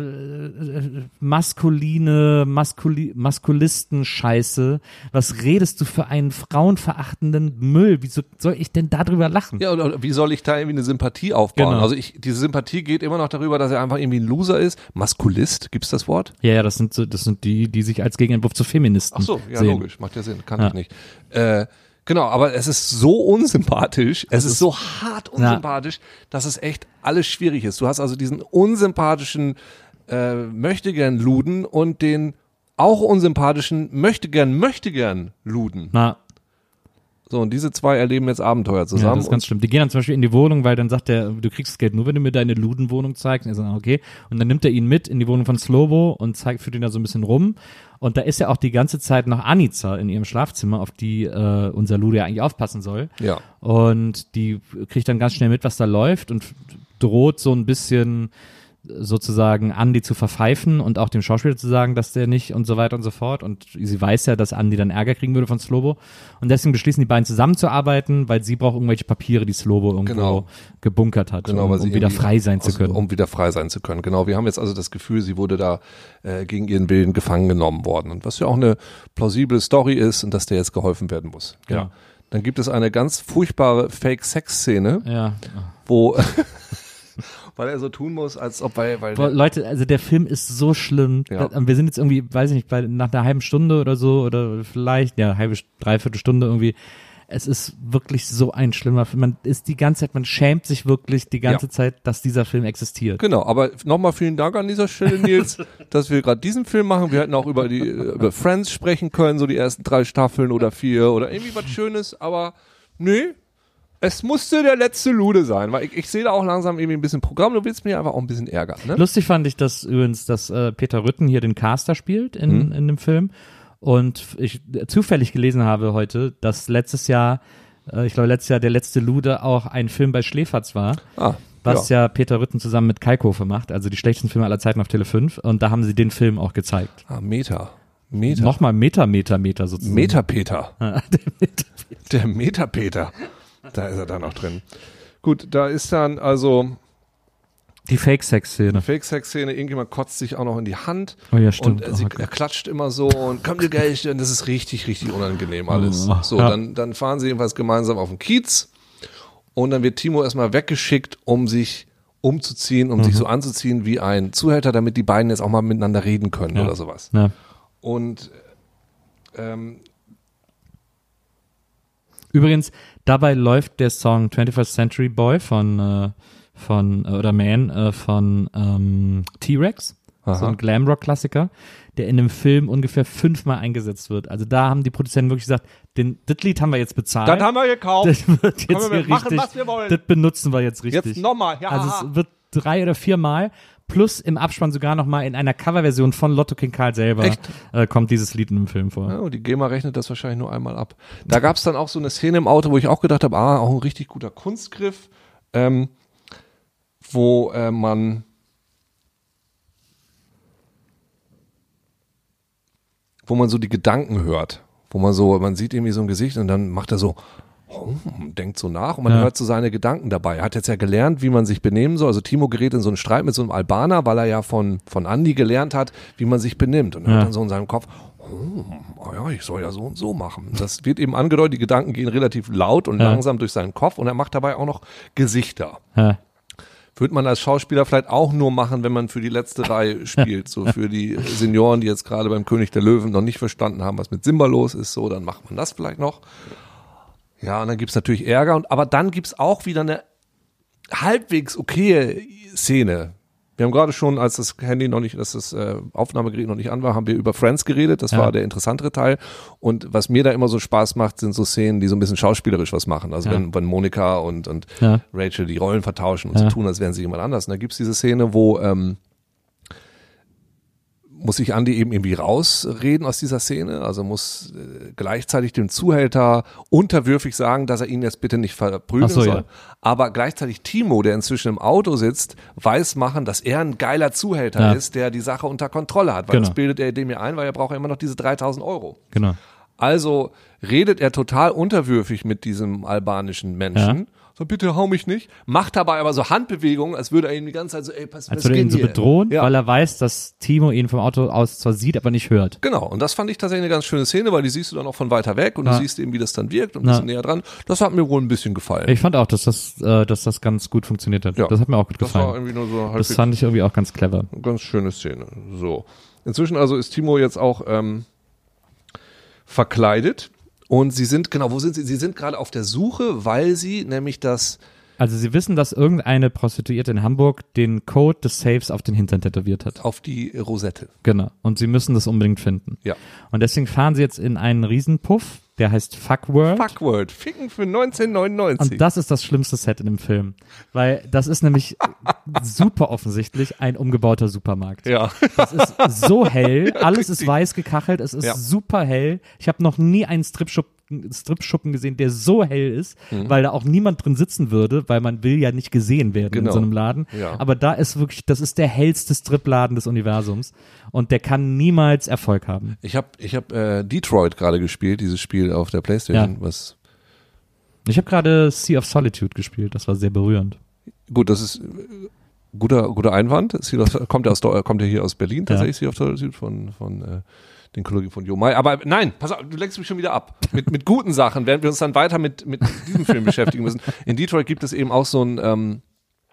S1: äh, maskuline, maskuli Maskulisten-Scheiße. Was redest du für einen frauenverachtenden Müll? Wieso soll ich denn darüber lachen?
S2: Ja, oder wie soll ich da irgendwie eine Sympathie aufbauen?
S1: Genau.
S2: Also ich, diese Sympathie geht immer noch darüber, dass er einfach irgendwie ein Loser ist. Maskulist, gibt's das Wort?
S1: Ja, ja, das sind so, das sind die, die sich als Gegenentwurf zu Feministen
S2: Ach so, ja,
S1: sehen.
S2: logisch, macht ja Sinn, kann
S1: Ja.
S2: ich nicht. Äh, genau, aber es ist so unsympathisch, es ist so hart unsympathisch, dass es echt alles schwierig ist. Du hast also diesen unsympathischen äh, Möchtegern-Luden und den auch unsympathischen Möchtegern-Möchtegern-Luden.
S1: Na,
S2: So, und diese zwei erleben jetzt Abenteuer
S1: ja,
S2: zusammen.
S1: das ist ganz schlimm. Die gehen dann zum Beispiel in die Wohnung, weil dann sagt er, du kriegst das Geld nur, wenn du mir deine Ludenwohnung zeigst. Und er sagt, okay. Und dann nimmt er ihn mit in die Wohnung von Slobo und zeigt, führt ihn da so ein bisschen rum. Und da ist ja auch die ganze Zeit noch Anica in ihrem Schlafzimmer, auf die äh, unser Lude ja eigentlich aufpassen soll.
S2: und, ja.
S1: Und die kriegt dann ganz schnell mit, was da läuft und droht so ein bisschen sozusagen Andi zu verpfeifen und auch dem Schauspieler zu sagen, dass der nicht und so weiter und so fort. Und sie weiß ja, dass Andi dann Ärger kriegen würde von Slobo. Und deswegen beschließen die beiden zusammenzuarbeiten, weil sie braucht irgendwelche Papiere, die Slobo irgendwo
S2: Genau.
S1: gebunkert hat,
S2: Genau,
S1: um,
S2: weil sie
S1: um wieder
S2: irgendwie
S1: frei sein zu
S2: aus-
S1: können.
S2: Um wieder frei sein zu können. Genau, wir haben jetzt also das Gefühl, sie wurde da äh, gegen ihren Willen gefangen genommen worden. Und was ja auch eine plausible Story ist und dass der jetzt geholfen werden muss. Ja.
S1: Ja.
S2: Dann gibt es eine ganz furchtbare Fake-Sex-Szene,
S1: Ja.
S2: wo, weil er so tun muss, als ob, weil, weil
S1: Boah, Leute, also der Film ist so schlimm.
S2: Ja.
S1: Da- Wir sind jetzt irgendwie, weiß ich nicht, bei, nach einer halben Stunde oder so oder vielleicht, ja, halbe, dreiviertel Stunde irgendwie. Es ist wirklich so ein schlimmer Film. Man ist die ganze Zeit, man schämt sich wirklich die ganze
S2: Ja.
S1: Zeit, dass dieser Film existiert.
S2: Genau, aber nochmal vielen Dank an dieser Stelle, Nils, dass wir gerade diesen Film machen. Wir hätten auch über die über Friends sprechen können, so die ersten drei Staffeln oder vier oder irgendwie was Schönes, aber nee, es musste der letzte Lude sein, weil ich, ich sehe da auch langsam irgendwie ein bisschen Programm. Du willst mich einfach auch ein bisschen ärgern, ne?
S1: Lustig fand ich, dass übrigens, dass äh, Peter Rütten hier den Caster spielt in,
S2: Mhm.
S1: in dem Film. Und ich äh, zufällig gelesen habe heute, dass letztes Jahr, äh, ich glaube letztes Jahr der letzte Lude auch ein Film bei Schläferz war.
S2: Ah,
S1: Was ja. Peter Rütten zusammen mit Kalkofe macht, also die schlechtesten Filme aller Zeiten auf Tele fünf. Und da haben sie den Film auch gezeigt.
S2: Ah, Meta. Meta.
S1: Nochmal Meter, Meter, Meter sozusagen.
S2: Metapeter.
S1: Ah, der Meter.
S2: Der Metapeter. Da ist er dann noch drin. Gut, da ist dann also
S1: Die Fake-Sex-Szene.
S2: Fake-Sex-Szene, irgendjemand kotzt sich auch noch in die Hand.
S1: Oh ja, stimmt.
S2: Und äh, sie,
S1: Oh Gott.
S2: er klatscht immer so und kommt dir gleich, und das ist richtig, richtig unangenehm alles.
S1: Oh,
S2: So,
S1: ja.
S2: dann, dann fahren sie jedenfalls gemeinsam auf den Kiez und dann wird Timo erstmal weggeschickt, um sich umzuziehen, um
S1: Mhm.
S2: sich so anzuziehen wie ein Zuhälter, damit die beiden jetzt auch mal miteinander reden können
S1: Ja.
S2: oder sowas.
S1: Ja.
S2: Und ähm,
S1: Übrigens, dabei läuft der Song twenty-first Century Boy von, äh, von äh, oder Man äh, von ähm, T-Rex. Aha. So ein Glamrock-Klassiker, der in einem Film ungefähr fünfmal eingesetzt wird. Also da haben die Produzenten wirklich gesagt, den, das Lied haben wir jetzt bezahlt.
S2: Dann haben wir gekauft.
S1: Das wird jetzt
S2: Können wir
S1: hier
S2: machen,
S1: richtig,
S2: was wir wollen.
S1: Das benutzen wir jetzt richtig.
S2: Jetzt nochmal, ja.
S1: Also es wird drei oder viermal plus im Abspann sogar nochmal in einer Coverversion von Lotto King Karl selber äh, kommt dieses Lied in einem Film vor.
S2: Ja, und die GEMA rechnet das wahrscheinlich nur einmal ab. Da gab es dann auch so eine Szene im Auto, wo ich auch gedacht habe, ah, auch ein richtig guter Kunstgriff, ähm, wo äh, man wo man so die Gedanken hört, wo man so, man sieht irgendwie so ein Gesicht und dann macht er so, oh, denkt so nach und man ja. hört so seine Gedanken dabei. Er hat jetzt ja gelernt, wie man sich benehmen soll. Also Timo gerät in so einen Streit mit so einem Albaner, weil er ja von, von Andi gelernt hat, wie man sich benimmt. Und er
S1: ja.
S2: hat dann so in seinem Kopf, oh, oh ja, ich soll ja so und so machen. Das wird eben angedeutet, die Gedanken gehen relativ laut und
S1: ja.
S2: langsam durch seinen Kopf und er macht dabei auch noch Gesichter.
S1: Ja.
S2: Würde man als Schauspieler vielleicht auch nur machen, wenn man für die letzte Reihe spielt. So für die Senioren, die jetzt gerade beim König der Löwen noch nicht verstanden haben, was mit Simba los ist, so, dann macht man das vielleicht noch. Ja, und dann gibt's natürlich Ärger. Und, aber dann gibt's auch wieder eine halbwegs okaye Szene. Wir haben gerade schon, als das Handy noch nicht, dass das äh, Aufnahmegerät noch nicht an war, haben wir über Friends geredet. Das ja. war der interessantere Teil. Und was mir da immer so Spaß macht, sind so Szenen, die so ein bisschen schauspielerisch was machen. Also ja. wenn, wenn Monika und, und ja. Rachel die Rollen vertauschen und ja. so tun, als wären sie jemand anders. Und da gibt's diese Szene, wo ähm, muss sich Andi eben irgendwie rausreden aus dieser Szene, also muss äh, gleichzeitig dem Zuhälter unterwürfig sagen, dass er ihn jetzt bitte nicht verprügeln so, soll. Ja. Aber gleichzeitig Timo, der inzwischen im Auto sitzt, weiß machen, dass er ein geiler Zuhälter ja. ist, der die Sache unter Kontrolle hat. Weil
S1: genau.
S2: das bildet er dem ja ein, weil er braucht ja immer noch diese dreitausend Euro.
S1: Genau.
S2: Also redet er total unterwürfig mit diesem albanischen Menschen. Ja. So, bitte hau mich nicht. Macht dabei aber so Handbewegungen, als würde er ihn die ganze Zeit so, ey, pass,
S1: als
S2: was
S1: würde er ihn so
S2: hier?
S1: bedrohen,
S2: ja.
S1: weil er weiß, dass Timo ihn vom Auto aus zwar sieht, aber nicht hört.
S2: Genau, und das fand ich tatsächlich eine ganz schöne Szene, weil die siehst du dann auch von weiter weg und ja. du siehst eben, wie das dann wirkt und ein bisschen ja. näher dran. Das hat mir wohl ein bisschen gefallen.
S1: Ich fand auch, dass das, äh, dass das ganz gut funktioniert hat. Ja. Das hat mir auch gut gefallen.
S2: Das war irgendwie nur so
S1: das fand ich irgendwie auch ganz clever.
S2: Eine ganz schöne Szene. So. Inzwischen also ist Timo jetzt auch ähm, verkleidet. Und sie sind, genau, wo sind sie? Sie sind gerade auf der Suche, weil sie nämlich das...
S1: Also sie wissen, dass irgendeine Prostituierte in Hamburg den Code des Safes auf den Hintern tätowiert hat.
S2: Auf die Rosette.
S1: Genau. Und sie müssen das unbedingt finden.
S2: Ja.
S1: Und deswegen fahren sie jetzt in einen Riesenpuff, der heißt Fuckworld.
S2: Fuckworld. Ficken für neunzehnhundertneunundneunzig.
S1: Und das ist das schlimmste Set in dem Film. Weil das ist nämlich super offensichtlich ein umgebauter Supermarkt.
S2: Ja.
S1: Das ist so hell. Alles ist weiß gekachelt. Es ist ja. super hell. Ich habe noch nie einen Stripschuppen Stripschuppen gesehen, der so hell ist, mhm. weil da auch niemand drin sitzen würde, weil man will ja nicht gesehen werden genau. in so einem Laden.
S2: Ja.
S1: Aber da ist wirklich, das ist der hellste Stripladen des Universums und der kann niemals Erfolg haben.
S2: Ich habe ich hab, äh, Detroit gerade gespielt, dieses Spiel auf der PlayStation.
S1: Ja.
S2: Was
S1: ich habe gerade Sea of Solitude gespielt, das war sehr berührend.
S2: Gut, das ist äh, guter guter Einwand. Sea of, kommt ja aus kommt ja hier aus Berlin tatsächlich, ja. Sea of Solitude von von äh, den Kollegen von Jo Mai. Aber nein, pass auf, du lenkst mich schon wieder ab. Mit, mit guten Sachen, während wir uns dann weiter mit, mit diesem Film beschäftigen müssen. In Detroit gibt es eben auch so einen, ähm,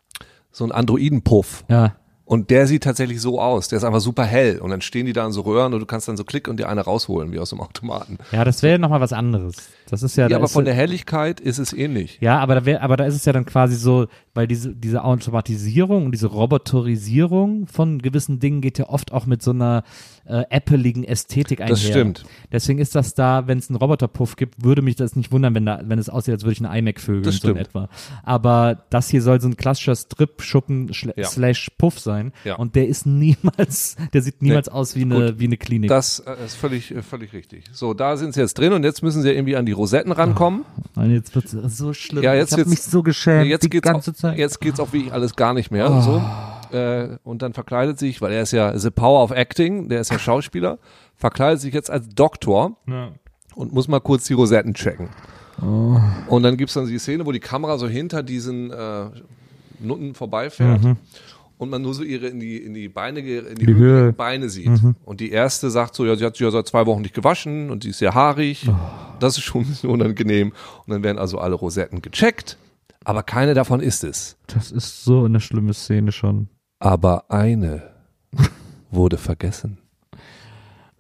S2: so einen Androidenpuff.
S1: Ja.
S2: Und der sieht tatsächlich so aus. Der ist einfach super hell. Und dann stehen die da in so Röhren und du kannst dann so klicken und dir eine rausholen, wie aus dem Automaten.
S1: Ja, das wäre nochmal was anderes. Das ist ja,
S2: ja aber von der Helligkeit ist es ähnlich.
S1: Ja, aber da wär, aber da ist es ja dann quasi so, weil diese, diese Automatisierung und diese Roboterisierung von gewissen Dingen geht ja oft auch mit so einer äh, appeligen Ästhetik einher.
S2: Das stimmt.
S1: Deswegen ist das da, wenn es einen Roboterpuff gibt, würde mich das nicht wundern, wenn da, wenn es aussieht, als würde ich einen iMac vögeln, so in etwa. Aber das hier soll so ein klassischer Strip-Schuppen ja. slash Puff sein. Ja. Und der ist niemals, der sieht niemals nee. aus wie eine, Gut. wie eine Klinik.
S2: Das äh, ist völlig, äh, völlig richtig. So, da sind sie jetzt drin und jetzt müssen sie irgendwie an die Rosetten rankommen.
S1: Oh, jetzt wird es so schlimm.
S2: Ja, jetzt
S1: ich habe mich so geschämt
S2: jetzt
S1: die
S2: geht's
S1: ganze
S2: auch,
S1: Zeit.
S2: Jetzt geht's auch wirklich alles gar nicht mehr.
S1: Oh.
S2: Und, so. äh, und dann verkleidet sich, weil er ist ja the power of acting, der ist ja Schauspieler, verkleidet sich jetzt als Doktor ja. und muss mal kurz die Rosetten checken. Oh. Und dann gibt's dann die Szene, wo die Kamera so hinter diesen äh, Nutten vorbeifährt. Mhm. Und man nur so ihre in die in die Beine in die, die Höhe Beine sieht. Mhm. Und die erste sagt so, ja, sie hat sich ja seit zwei Wochen nicht gewaschen und sie ist sehr haarig. Oh. Das ist schon ein bisschen unangenehm. Und dann werden also alle Rosetten gecheckt, aber keine davon ist es.
S1: Das ist so eine schlimme Szene schon.
S2: Aber eine wurde vergessen.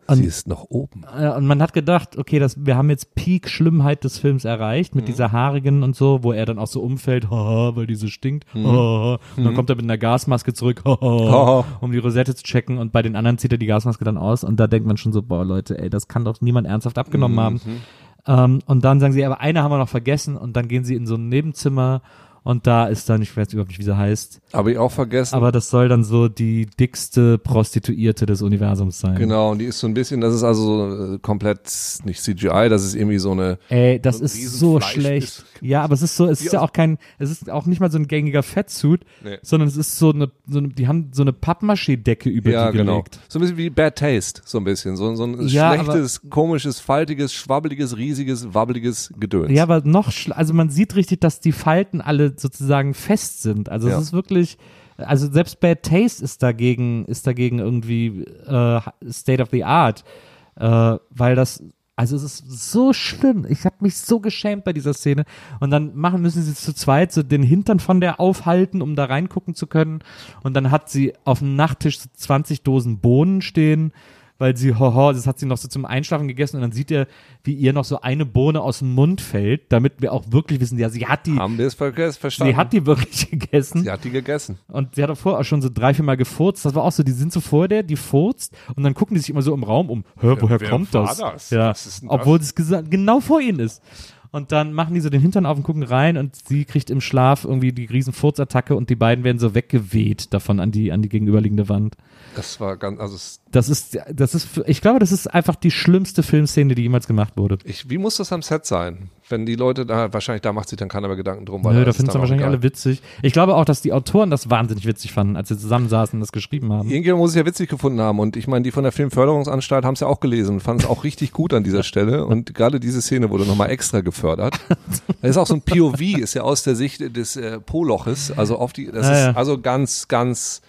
S1: Und,
S2: sie ist noch oben.
S1: Äh, und man hat gedacht, okay, das, wir haben jetzt Peak-Schlimmheit des Films erreicht mit mhm. dieser haarigen und so, wo er dann auch so umfällt, haha, weil diese stinkt, mhm. haha, und dann mhm. kommt er mit einer Gasmaske zurück, haha, um die Rosette zu checken, und bei den anderen zieht er die Gasmaske dann aus, und da denkt man schon so, boah Leute, ey, das kann doch niemand ernsthaft abgenommen mhm. haben. Ähm, und dann sagen sie, aber eine haben wir noch vergessen, und dann gehen sie in so ein Nebenzimmer. Und da ist dann, ich weiß überhaupt nicht, wie sie heißt.
S2: Habe ich auch vergessen.
S1: Aber das soll dann so die dickste Prostituierte des Universums sein.
S2: Genau, und die ist so ein bisschen, das ist also äh, komplett nicht C G I, das ist irgendwie so eine.
S1: Ey, das
S2: so
S1: ist so schlecht. Ja, aber es ist so, es ist ja auch kein, es ist auch nicht mal so ein gängiger Fettsuit, nee. sondern es ist so eine, so eine, die haben so eine Pappmaché-Decke über
S2: ja,
S1: die
S2: genau.
S1: gelegt.
S2: So ein bisschen wie Bad Taste, so ein bisschen. So, so ein
S1: ja,
S2: schlechtes,
S1: aber,
S2: komisches, faltiges, schwabbeliges, riesiges, wabbeliges Gedöns.
S1: Ja, aber noch, schl- also man sieht richtig, dass die Falten alle sozusagen fest sind. Also ja. es ist wirklich, also selbst Bad Taste ist dagegen, ist dagegen irgendwie äh, State of the Art, äh, weil das, also es ist so schlimm. Ich habe mich so geschämt bei dieser Szene. Und dann machen müssen sie zu zweit so den Hintern von der aufhalten, um da reingucken zu können. Und dann hat sie auf dem Nachttisch so zwanzig Dosen Bohnen stehen, weil sie, hoho, das hat sie noch so zum Einschlafen gegessen, und dann sieht er, wie ihr noch so eine Bohne aus dem Mund fällt, damit wir auch wirklich wissen, ja, sie hat die,
S2: haben wir es verstanden?
S1: Sie hat die wirklich gegessen.
S2: Sie hat die gegessen.
S1: Und sie hat davor auch schon so drei, vier Mal gefurzt. Das war auch so, die sind so vor der, die furzt, und dann gucken die sich immer so im Raum um. Hä, woher
S2: wer
S1: kommt
S2: war
S1: das?
S2: das?
S1: Ja,
S2: Was ist denn
S1: obwohl
S2: das?
S1: es gesa- genau vor ihnen ist. Und dann machen die so den Hintern auf und gucken rein, und sie kriegt im Schlaf irgendwie die riesen Furzattacke, und die beiden werden so weggeweht davon an die, an die gegenüberliegende Wand.
S2: Das war ganz, also es,
S1: Das ist, das ist, ich glaube, das ist einfach die schlimmste Filmszene, die jemals gemacht wurde.
S2: ich, wie muss das am Set sein? Wenn die Leute da, wahrscheinlich, da macht sich dann keiner mehr Gedanken drum. Weil
S1: Nö, da
S2: ist
S1: finden es
S2: dann auch
S1: wahrscheinlich
S2: egal.
S1: alle witzig. Ich glaube auch, dass die Autoren das wahnsinnig witzig fanden, als sie zusammensaßen und das geschrieben haben.
S2: Irgendjemand muss es ja witzig gefunden haben, und ich meine, die von der Filmförderungsanstalt haben es ja auch gelesen und fanden es auch richtig gut an dieser Stelle, und gerade diese Szene wurde nochmal extra gefördert. Das ist auch so ein P O V, ist ja aus der Sicht des äh, Po-Loches, also auf die, das
S1: ja,
S2: ist
S1: ja.
S2: also ganz, ganz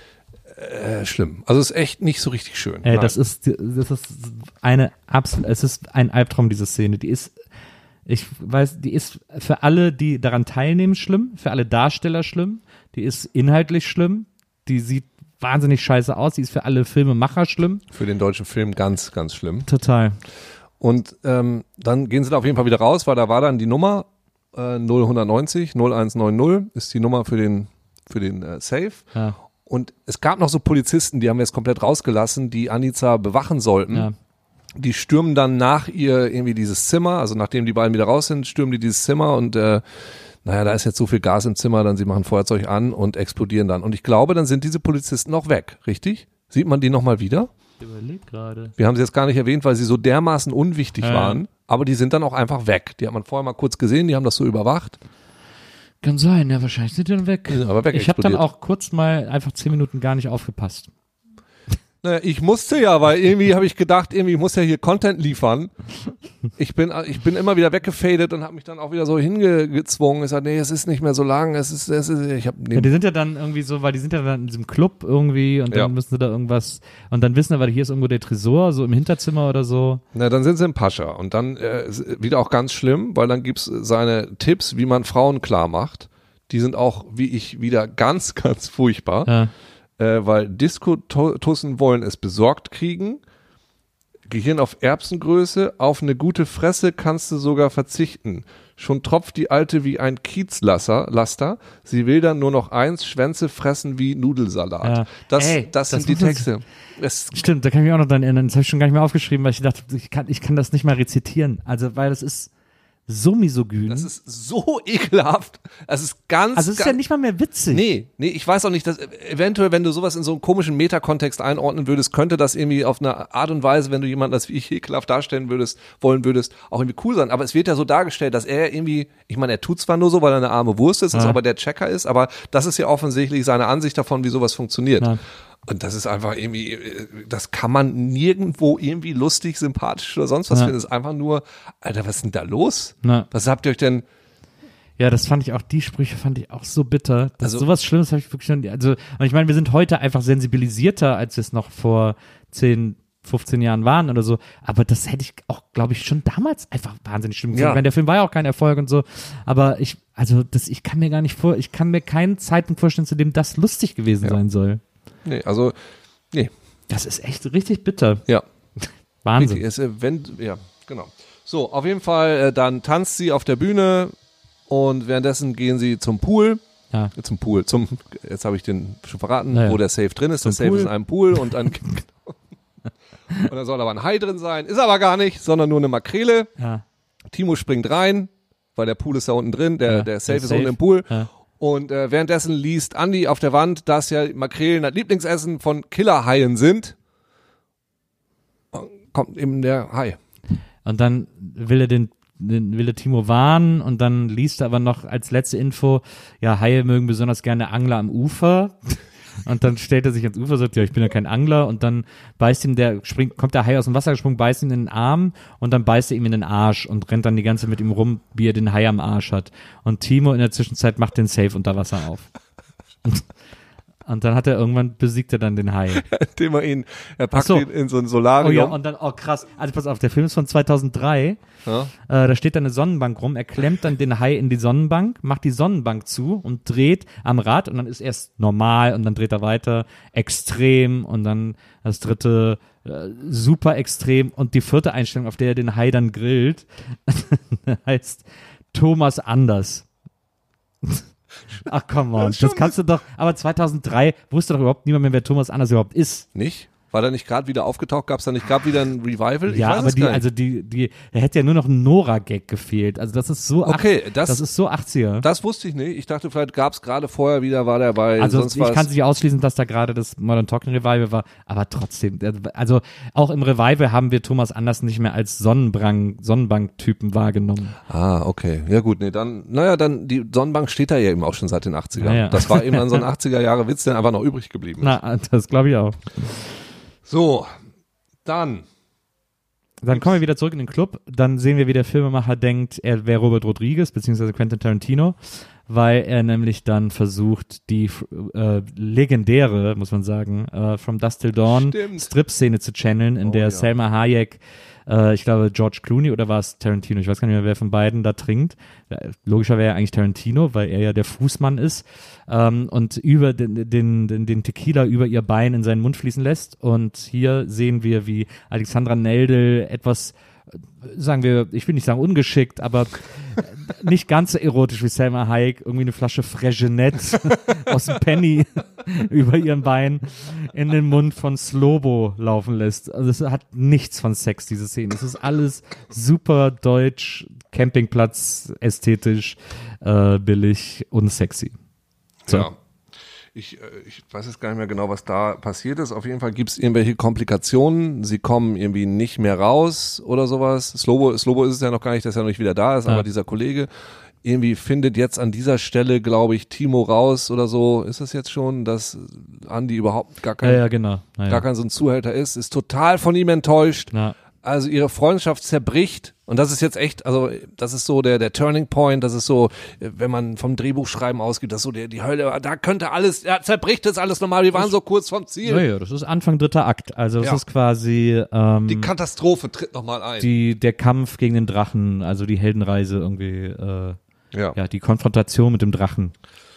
S2: äh, schlimm. Also es ist echt nicht so richtig schön.
S1: Ey, das ist, das ist eine absolut, es ist ein Albtraum, diese Szene. Die ist, ich weiß, die ist für alle, die daran teilnehmen, schlimm, für alle Darsteller schlimm, die ist inhaltlich schlimm, die sieht wahnsinnig scheiße aus, die ist für alle Filmemacher schlimm.
S2: Für den deutschen Film ganz, ganz schlimm.
S1: Total.
S2: Und ähm, dann gehen sie da auf jeden Fall wieder raus, weil da war dann die Nummer äh, null eins neun null null eins neun null ist die Nummer für den, für den äh, Safe.
S1: Ja.
S2: Und es gab noch so Polizisten, die haben wir jetzt komplett rausgelassen, die Anica bewachen sollten.
S1: Ja.
S2: Die stürmen dann nach ihr irgendwie dieses Zimmer, also nachdem die beiden wieder raus sind, stürmen die dieses Zimmer, und äh, naja, da ist jetzt so viel Gas im Zimmer, dann sie machen Feuerzeug an und explodieren dann. Und ich glaube, dann sind diese Polizisten auch weg, richtig? Sieht man die nochmal wieder?
S1: Ich überleg gerade.
S2: Wir haben sie jetzt gar nicht erwähnt, weil sie so dermaßen unwichtig
S1: Ja.
S2: waren, aber die sind dann auch einfach weg. Die hat man vorher mal kurz gesehen, die haben das so überwacht.
S1: Kann sein, ja, wahrscheinlich sind die dann weg.
S2: Die sind aber weg
S1: Ich habe dann
S2: explodiert.
S1: auch kurz mal einfach zehn Minuten gar nicht aufgepasst.
S2: Naja, ich musste ja, weil irgendwie habe ich gedacht, irgendwie muss ja hier Content liefern. Ich bin, ich bin immer wieder weggefadet und habe mich dann auch wieder so hingezwungen. Ich sage, nee, es ist nicht mehr so lang. Es ist, es ist, ich habe.
S1: Ja, die sind ja dann irgendwie so, weil die sind ja dann in diesem Club irgendwie, und dann
S2: Ja.
S1: müssen sie da irgendwas, und dann wissen aber, hier ist irgendwo der Tresor, so im Hinterzimmer oder so.
S2: Na, dann sind sie im Pascha, und dann äh, ist wieder auch ganz schlimm, weil dann gibt's seine Tipps, wie man Frauen klar macht. Die sind auch, wie ich, wieder ganz, ganz furchtbar.
S1: Ja.
S2: Äh, weil Diskotussen wollen es besorgt kriegen. Gehirn auf Erbsengröße, auf eine gute Fresse kannst du sogar verzichten. Schon tropft die Alte wie ein Kiezlaster, Laster. Sie will dann nur noch eins, Schwänze fressen wie Nudelsalat.
S1: Ja.
S2: Das,
S1: Ey,
S2: das
S1: das
S2: sind die
S1: muss man-
S2: Texte. Es,
S1: Stimmt, da kann ich mich auch noch dran erinnern. Das habe ich schon gar nicht mehr aufgeschrieben, weil ich dachte, ich kann, ich kann das nicht mal rezitieren. Also, weil das ist so misogyn.
S2: das ist so ekelhaft. Es ist ganz,
S1: also, es ist
S2: ganz,
S1: ja nicht mal mehr witzig.
S2: Nee, nee, ich weiß auch nicht, dass eventuell, wenn du sowas in so einen komischen Metakontext einordnen würdest, könnte das irgendwie auf eine Art und Weise, wenn du jemanden als wie ich ekelhaft darstellen würdest, wollen würdest, auch irgendwie cool sein. Aber es wird ja so dargestellt, dass er irgendwie, ich meine, er tut zwar nur so, weil er eine arme Wurst ist, ist
S1: Ja.
S2: aber der Checker ist, aber das ist ja offensichtlich seine Ansicht davon, wie sowas funktioniert.
S1: Ja.
S2: Und das ist einfach irgendwie, das kann man nirgendwo irgendwie lustig, sympathisch oder sonst was
S1: Ja.
S2: finden. Das ist einfach nur, Alter, was ist denn da los?
S1: Na.
S2: Was habt ihr euch denn?
S1: Ja, das fand ich auch, die Sprüche fand ich auch so bitter. Das
S2: Also-
S1: sowas Schlimmes habe ich wirklich schon, also, und ich meine, wir sind heute einfach sensibilisierter, als wir es noch vor zehn, fünfzehn Jahren waren oder so. Aber das hätte ich auch, glaube ich, schon damals einfach wahnsinnig schlimm gefunden.
S2: Ja.
S1: Ich meine, der Film war ja auch kein Erfolg und so. Aber ich, also, das, ich kann mir gar nicht vor, ich kann mir keinen Zeitpunkt vorstellen, zu dem das lustig gewesen
S2: Ja.
S1: sein soll.
S2: Nee, also, nee,
S1: Das ist echt richtig bitter.
S2: ja.
S1: Wahnsinn.
S2: Es, äh, wenn, ja, genau. So, auf jeden Fall, äh, dann tanzt sie auf der Bühne und währenddessen gehen sie zum Pool.
S1: Ja.
S2: Zum Pool, zum, jetzt habe ich den schon verraten,
S1: naja.
S2: wo der Safe drin ist.
S1: Zum
S2: der Safe
S1: Pool.
S2: ist in einem Pool und dann, und da soll aber ein Hai drin sein. Ist aber gar nicht, sondern nur eine Makrele.
S1: Ja.
S2: Timo springt rein, weil der Pool ist da unten drin, der,
S1: Ja,
S2: der Safe
S1: der
S2: ist
S1: Safe.
S2: unten im Pool.
S1: Ja.
S2: Und äh, währenddessen liest Andi auf der Wand, dass ja Makrelen das Lieblingsessen von Killerhaien sind. Und kommt eben der Hai.
S1: Und dann will er den, den will er Timo warnen und dann liest er aber noch als letzte Info, ja, Haie mögen besonders gerne Angler am Ufer. Und dann stellt er sich ans Ufer und sagt, ja, ich bin ja kein Angler. Und dann beißt ihm der, springt, kommt der Hai aus dem Wasser gesprungen, beißt ihn in den Arm und dann beißt er ihm in den Arsch und rennt dann die ganze Zeit mit ihm rum, wie er den Hai am Arsch hat. Und Timo in der Zwischenzeit macht den Safe unter Wasser auf. Und, und dann hat er irgendwann, besiegt er dann den Hai.
S2: Indem er ihn, er packt
S1: Ach so.
S2: ihn in so ein
S1: Oh
S2: Solarium.
S1: ja, und dann, oh krass, also pass auf, der Film ist von zweitausenddrei,
S2: Ja.
S1: äh, da steht da eine Sonnenbank rum, er klemmt dann den Hai in die Sonnenbank, macht die Sonnenbank zu und dreht am Rad und dann ist erst normal und dann dreht er weiter, extrem und dann das dritte äh, super extrem und die vierte Einstellung, auf der er den Hai dann grillt, heißt Thomas Anders. Ach come on, das kannst du doch, aber zweitausenddrei wusste doch überhaupt niemand mehr, wer Thomas Anders überhaupt ist.
S2: Nicht? War da nicht gerade wieder aufgetaucht? Gab es da nicht gerade wieder ein Revival? Ich
S1: Ja,
S2: weiß
S1: aber
S2: es
S1: die,
S2: gar nicht.
S1: also die, die, da hätte ja nur noch ein Nora-Gag gefehlt. Also das ist so,
S2: Okay,
S1: ach,
S2: das-
S1: das ist so achtziger.
S2: Das wusste ich nicht. Ich dachte, vielleicht gab es gerade vorher wieder, war der bei
S1: Also
S2: sonst
S1: ich
S2: was.
S1: kann sich ausschließen, dass da gerade das Modern Talking Revival war, aber trotzdem, also auch im Revival haben wir Thomas Anders nicht mehr als Sonnenbank, Sonnenbank-Typen wahrgenommen.
S2: Ah, okay. Ja gut, nee, dann, naja, dann, die Sonnenbank steht da ja eben auch schon seit den achtzigern.
S1: Naja.
S2: Das war eben dann so ein achtziger-Jahre-Witz, der einfach noch übrig geblieben ist.
S1: Na, das glaube ich auch.
S2: So, dann.
S1: Dann kommen wir wieder zurück in den Club, dann sehen wir, wie der Filmemacher denkt, er wäre Robert Rodriguez, beziehungsweise Quentin Tarantino, weil er nämlich dann versucht, die äh, legendäre, muss man sagen, äh, From Dusk Till Dawn
S2: Stimmt.
S1: Strip-Szene zu channeln, in
S2: Oh,
S1: der
S2: ja.
S1: Salma Hayek, äh, ich glaube George Clooney oder war es Tarantino, ich weiß gar nicht mehr, wer von beiden da trinkt. Äh, Logischer wäre ja eigentlich Tarantino, weil er ja der Fußmann ist, ähm, und über den, den, den, den Tequila über ihr Bein in seinen Mund fließen lässt. Und hier sehen wir, wie Alexandra Neldel etwas, sagen wir, ich will nicht sagen ungeschickt, aber nicht ganz so erotisch wie Salma Hayek, irgendwie eine Flasche Fregenet aus dem Penny über ihren Bein in den Mund von Slobo laufen lässt. Also es hat nichts von Sex, diese Szene. Es ist alles super deutsch, Campingplatz, ästhetisch, äh, billig und sexy. So.
S2: Ja. Ich, äh, ich weiß jetzt gar nicht mehr genau, was da passiert ist. Auf jeden Fall gibt es irgendwelche Komplikationen. Sie kommen irgendwie nicht mehr raus oder sowas. Slobo, Slobo ist es ja noch gar nicht, dass er noch nicht wieder da ist,
S1: Ja.
S2: aber dieser Kollege irgendwie findet jetzt an dieser Stelle, glaube ich, Timo raus oder so. Ist es jetzt schon, dass Andi überhaupt gar kein,
S1: Ja, ja, genau. Ja,
S2: gar
S1: ja.
S2: kein so ein Zuhälter ist? Ist total von ihm enttäuscht.
S1: Ja.
S2: Also ihre Freundschaft zerbricht und das ist jetzt echt, also das ist so der der Turning Point, das ist so, wenn man vom Drehbuchschreiben ausgeht, das ist so der, die Hölle, da könnte alles, ja, zerbricht jetzt alles nochmal, wir waren so kurz vom Ziel.
S1: Ja, ja, das ist Anfang dritter Akt. Also das
S2: Ja.
S1: ist quasi ähm,
S2: Die Katastrophe tritt nochmal ein.
S1: die, der Kampf gegen den Drachen, also die Heldenreise irgendwie, äh,
S2: ja.
S1: ja, die Konfrontation mit dem Drachen.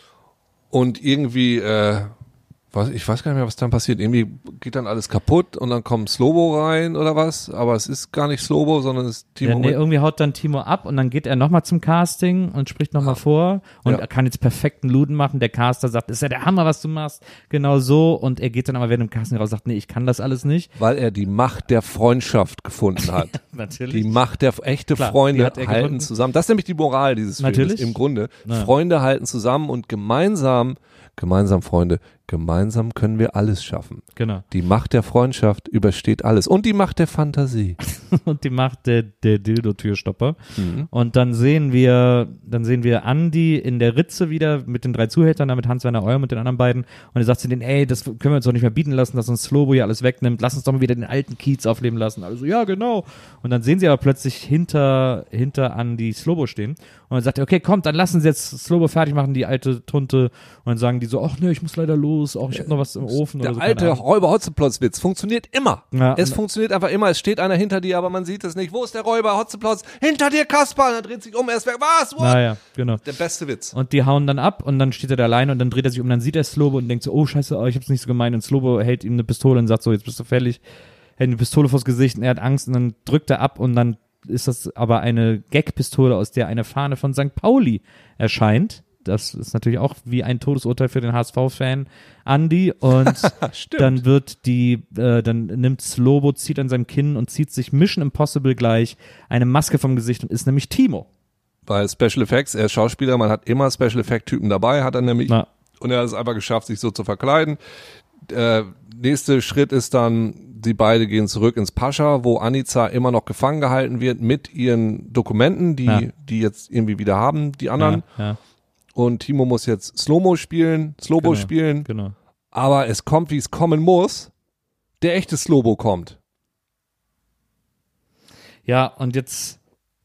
S2: Und irgendwie, äh, was, ich weiß gar nicht mehr, was dann passiert. Irgendwie geht dann alles kaputt und dann kommt Slobo rein oder was, aber es ist gar nicht Slobo, sondern es ist Timo.
S1: Ja, nee, irgendwie haut dann Timo ab und dann geht er nochmal zum Casting und spricht nochmal vor und
S2: Ja.
S1: er kann jetzt perfekten Luden machen. Der Caster sagt, das ist ja der Hammer, was du machst. Genau so. Und er geht dann aber während dem Casting raus und sagt, nee, ich kann das alles nicht.
S2: Weil er die Macht der Freundschaft gefunden hat.
S1: Natürlich.
S2: Die Macht der echte
S1: Klar, die
S2: Freunde
S1: hat er
S2: halten
S1: gefunden.
S2: zusammen. Das ist nämlich die Moral dieses Films
S1: Natürlich.
S2: im Grunde.
S1: Ja.
S2: Freunde halten zusammen und gemeinsam, gemeinsam Freunde, gemeinsam können wir alles schaffen.
S1: Genau.
S2: Die Macht der Freundschaft übersteht alles. Und die Macht der Fantasie.
S1: Und die macht der, der Dildo-Türstopper.
S2: Mhm.
S1: Und dann sehen wir, dann sehen wir Andi in der Ritze wieder mit den drei Zuhältern, da mit Hans-Werner Euer und den anderen beiden. Und er sagt zu denen, ey, das können wir uns doch nicht mehr bieten lassen, dass uns Slobo hier alles wegnimmt. Lass uns doch mal wieder den alten Kiez aufleben lassen. Also, ja, genau. Und dann sehen sie aber plötzlich hinter, hinter Andi Slobo stehen. Und dann sagt er, okay, kommt, dann lassen sie jetzt Slobo fertig machen, die alte Tunte. Und dann sagen die so, ach nee, ich muss leider los, ach, ich hab noch was im Ofen
S2: Der
S1: oder so. keine
S2: alte
S1: Ahnung.
S2: Räuber-Hotzenplotz-Witz funktioniert immer.
S1: Ja,
S2: es
S1: und-
S2: funktioniert einfach immer. Es steht einer hinter dir, aber man sieht es nicht. Wo ist der Räuber? Hotzenplotz? Hinter dir, Kaspar. Und dann dreht sich um, er ist weg. Was? What?
S1: Naja, genau.
S2: Der beste Witz.
S1: Und die hauen dann ab und dann steht er da alleine und dann dreht er sich um, dann sieht er Slobo und denkt so, oh scheiße, oh, ich hab's nicht so gemeint und Slobo hält ihm eine Pistole und sagt so, jetzt bist du fällig, hält eine Pistole vors Gesicht und er hat Angst und dann drückt er ab und dann ist das aber eine Gag-Pistole, aus der eine Fahne von Sankt Pauli erscheint. Das ist natürlich auch wie ein Todesurteil für den H S V-Fan Andi und dann wird die, äh, dann nimmt Slobo, zieht an seinem Kinn und zieht sich Mission Impossible gleich eine Maske vom Gesicht und ist nämlich Timo.
S2: Bei Special Effects, er ist Schauspieler, man hat immer Special Effect Typen dabei, hat er nämlich
S1: Na.
S2: und er hat es einfach geschafft, sich so zu verkleiden. Der nächste Schritt ist dann, die beide gehen zurück ins Pascha, wo Anica immer noch gefangen gehalten wird mit ihren Dokumenten, die
S1: Ja.
S2: die jetzt irgendwie wieder haben, die anderen.
S1: Ja, ja.
S2: Und Timo muss jetzt Slow-Mo spielen, Slobo
S1: Genau,
S2: spielen.
S1: Genau.
S2: Aber es kommt, wie es kommen muss. Der echte Slobo kommt.
S1: Ja, und jetzt,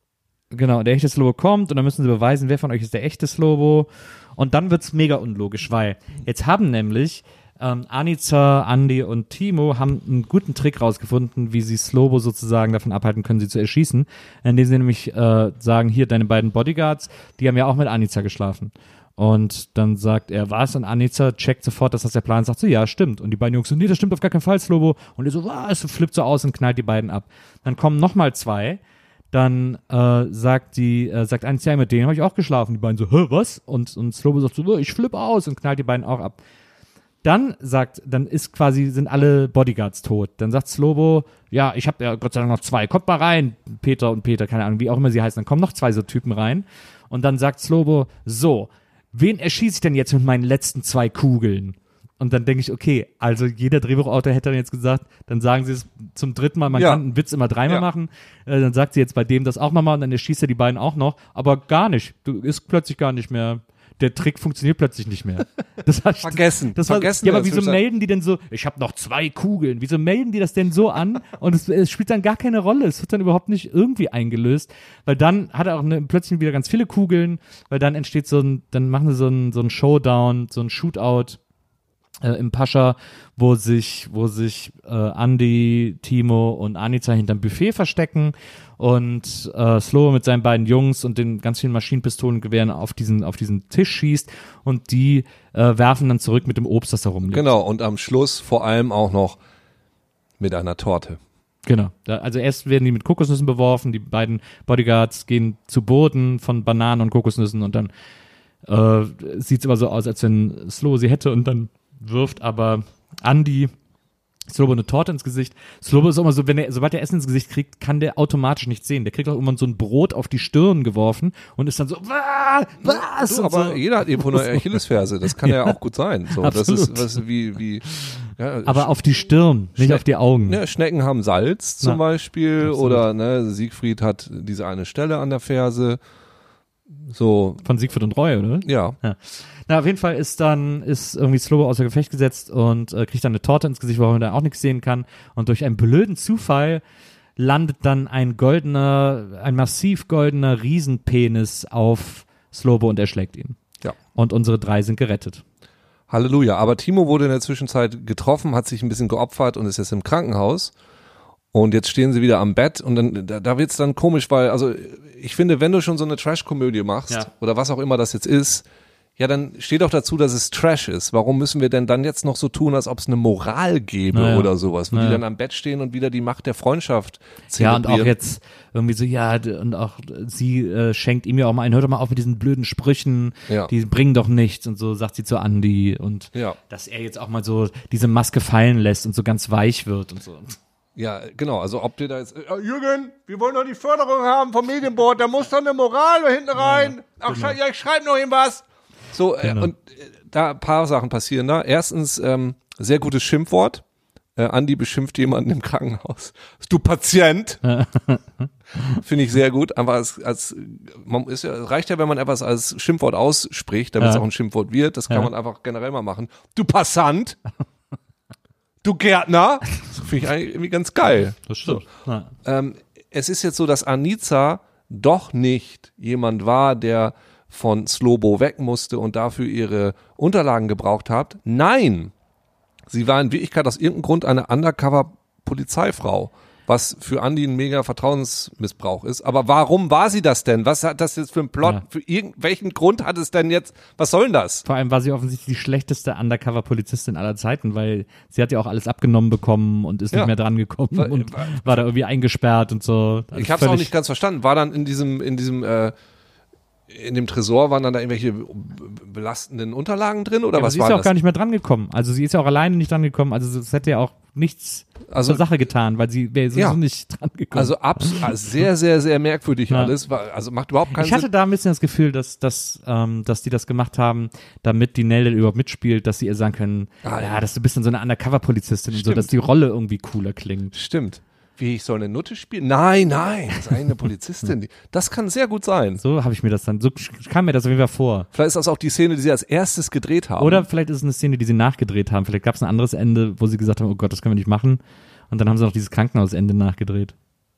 S1: genau, der echte Slobo kommt und dann müssen sie beweisen, wer von euch ist der echte Slobo. Und dann wird's mega unlogisch, weil jetzt haben nämlich ähm, Anica, Andi und Timo haben einen guten Trick rausgefunden, wie sie Slobo sozusagen davon abhalten können, sie zu erschießen, indem sie nämlich äh, sagen, hier, deine beiden Bodyguards, die haben ja auch mit Anica geschlafen. Und dann sagt er, was? Und Anica checkt sofort, dass das der Plan ist, sagt so, ja, stimmt. Und die beiden Jungs so, nee, das stimmt auf gar keinen Fall, Slobo. Und er so, was? Flippt so aus und knallt die beiden ab. Dann kommen nochmal zwei. Dann äh, sagt die, äh, sagt Anica, ja, mit denen habe ich auch geschlafen. Die beiden so, hä, was? Und, und Slobo sagt so, ich flippe aus und knallt die beiden auch ab. Dann sagt, dann ist quasi, sind alle Bodyguards tot. Dann sagt Slobo, ja, ich habe ja Gott sei Dank noch zwei, kommt mal rein, Peter und Peter, keine Ahnung, wie auch immer sie heißen. Dann kommen noch zwei so Typen rein. Und dann sagt Slobo, so, wen erschieße ich denn jetzt mit meinen letzten zwei Kugeln? Und dann denke ich, okay, also jeder Drehbuchautor hätte dann jetzt gesagt, dann sagen sie es zum dritten Mal, man
S2: Ja.
S1: kann einen Witz immer dreimal
S2: Ja.
S1: machen. Äh, dann sagt sie jetzt bei dem das auch nochmal und dann erschießt er die beiden auch noch. Aber gar nicht. Du ist plötzlich gar nicht mehr. Der Trick funktioniert plötzlich nicht mehr. Das war,
S2: Vergessen.
S1: Das war,
S2: Vergessen
S1: ja, aber
S2: in der
S1: wieso
S2: Zwischenzeit.
S1: melden die denn so, ich habe noch zwei Kugeln, wieso melden die das denn so an? Und es, es spielt dann gar keine Rolle, es wird dann überhaupt nicht irgendwie eingelöst, weil dann hat er auch eine, plötzlich wieder ganz viele Kugeln, weil dann entsteht so ein, dann machen sie so ein, so ein Showdown, so ein Shootout äh, im Pascha, wo sich, wo sich äh, Andi, Timo und Anica hinterm Buffet verstecken und äh, Slobo mit seinen beiden Jungs und den ganz vielen Maschinenpistolengewehren auf diesen, auf diesen Tisch schießt und die äh, werfen dann zurück mit dem Obst, das da rumliegt.
S2: Genau, und am Schluss vor allem auch noch mit einer Torte.
S1: Genau. Da, also erst werden die mit Kokosnüssen beworfen, die beiden Bodyguards gehen zu Boden von Bananen und Kokosnüssen und dann äh, sieht es immer so aus, als wenn Slobo sie hätte und dann wirft aber Andi Slobo eine Torte ins Gesicht. Slobo ist immer so, wenn er, sobald er Essen ins Gesicht kriegt, kann der automatisch nichts sehen. Der kriegt auch immer so ein Brot auf die Stirn geworfen und ist dann so, was? was?
S2: Du,
S1: Und
S2: aber
S1: so.
S2: jeder hat irgendwo eine Achillesferse. Das kann ja, ja auch gut sein. So, das
S1: Absolut.
S2: ist was wie, wie, ja,
S1: Aber auf die Stirn, nicht
S2: Schne-
S1: auf die Augen.
S2: ja, Schnecken haben Salz zum
S1: Na,
S2: Beispiel
S1: absolut.
S2: oder ne, Siegfried hat diese eine Stelle an der Ferse. So,
S1: Von Siegfried und Roy, oder?
S2: ja.
S1: Ja. Na, auf jeden Fall ist dann, ist irgendwie Slobo außer Gefecht gesetzt und äh, kriegt dann eine Torte ins Gesicht, warum er da auch nichts sehen kann. Und durch einen blöden Zufall landet dann ein goldener, ein massiv goldener Riesenpenis auf Slobo und erschlägt ihn.
S2: Ja.
S1: Und unsere drei sind gerettet.
S2: Halleluja. Aber Timo wurde in der Zwischenzeit getroffen, hat sich ein bisschen geopfert und ist jetzt im Krankenhaus. Und jetzt stehen sie wieder am Bett und dann, da, da wird's dann komisch, weil, also ich finde, wenn du schon so eine Trash-Komödie machst,
S1: Ja.
S2: oder was auch immer das jetzt ist, ja, dann steht doch dazu, dass es Trash ist. Warum müssen wir denn dann jetzt noch so tun, als ob es eine Moral gäbe
S1: Naja.
S2: oder sowas, wo
S1: Naja.
S2: die dann am Bett stehen und wieder die Macht der Freundschaft
S1: Ja, und
S2: zelebrieren?
S1: auch jetzt irgendwie so, ja, d- und auch sie äh, schenkt ihm ja auch mal ein, hört doch mal auf mit diesen blöden Sprüchen,
S2: Ja.
S1: die bringen doch nichts und so, sagt sie zu Andi und
S2: Ja.
S1: dass er jetzt auch mal so diese Maske fallen lässt und so ganz weich wird und so.
S2: Ja, genau, also ob dir da jetzt, äh, Jürgen, wir wollen doch die Förderung haben vom Medienboard, da muss doch eine Moral da hinten rein. Ach, schrei- ja, ich schreibe noch irgendwas. So, äh,
S1: Genau.
S2: und äh, da ein paar Sachen passieren da. Erstens, ähm, sehr gutes Schimpfwort. Äh, Andi beschimpft jemanden im Krankenhaus. Du Patient. Finde ich sehr gut. Aber als, als man ist ja, reicht ja, wenn man etwas als Schimpfwort ausspricht, damit es
S1: Ja.
S2: auch ein Schimpfwort wird. Das kann
S1: Ja.
S2: man einfach generell mal machen. Du Passant. Du Gärtner. Das finde ich eigentlich irgendwie ganz geil.
S1: Das stimmt. Ja.
S2: Ähm, es ist jetzt so, dass Anica doch nicht jemand war, der von Slobo weg musste und dafür ihre Unterlagen gebraucht hat. Nein, sie war in Wirklichkeit aus irgendeinem Grund eine Undercover-Polizeifrau. was für Andi ein mega Vertrauensmissbrauch ist. Aber warum war sie das denn? Was hat das jetzt für einen Plot?
S1: Ja.
S2: Für irgendwelchen Grund hat es denn jetzt? Was soll denn das?
S1: Vor allem war sie offensichtlich die schlechteste Undercover-Polizistin aller Zeiten, weil sie hat ja auch alles abgenommen bekommen und ist
S2: Ja.
S1: nicht mehr dran gekommen
S2: War-
S1: und
S2: war-
S1: war da irgendwie eingesperrt und so. Also
S2: Ich habe es auch
S1: völlig-
S2: nicht ganz verstanden. War dann in diesem, in diesem, äh, in dem Tresor waren dann da irgendwelche b- belastenden Unterlagen drin oder
S1: Ja, aber
S2: was
S1: sie ist
S2: war
S1: ja auch
S2: das?
S1: gar nicht mehr dran gekommen. Also sie ist ja auch alleine nicht dran gekommen. Also es hätte ja auch nichts
S2: Also-
S1: zur Sache getan, weil sie wäre sowieso
S2: Ja.
S1: nicht dran gekommen.
S2: Also absolut sehr, sehr, sehr merkwürdig
S1: Ja.
S2: alles. War, also macht überhaupt keinen
S1: ich hatte
S2: Sinn.
S1: da ein bisschen das Gefühl, dass, dass, ähm, dass die das gemacht haben, damit die Nelle überhaupt mitspielt, dass sie ihr sagen können,
S2: Ah,
S1: ja,
S2: ja.
S1: dass du bist dann so eine Undercover-Polizistin und so,
S2: Stimmt.
S1: dass die Rolle irgendwie cooler klingt.
S2: Stimmt. Wie, ich soll eine Nutte spielen? Nein, nein, das ist eine Polizistin. Die- Das kann sehr gut sein.
S1: So habe ich mir das dann, so kam mir das auf jeden Fall vor.
S2: Vielleicht ist das auch die Szene, die sie als erstes gedreht haben.
S1: Oder vielleicht ist es eine Szene, die sie nachgedreht haben. Vielleicht gab es ein anderes Ende, wo sie gesagt haben, oh Gott, das können wir nicht machen. Und dann haben sie noch dieses Krankenhausende nachgedreht.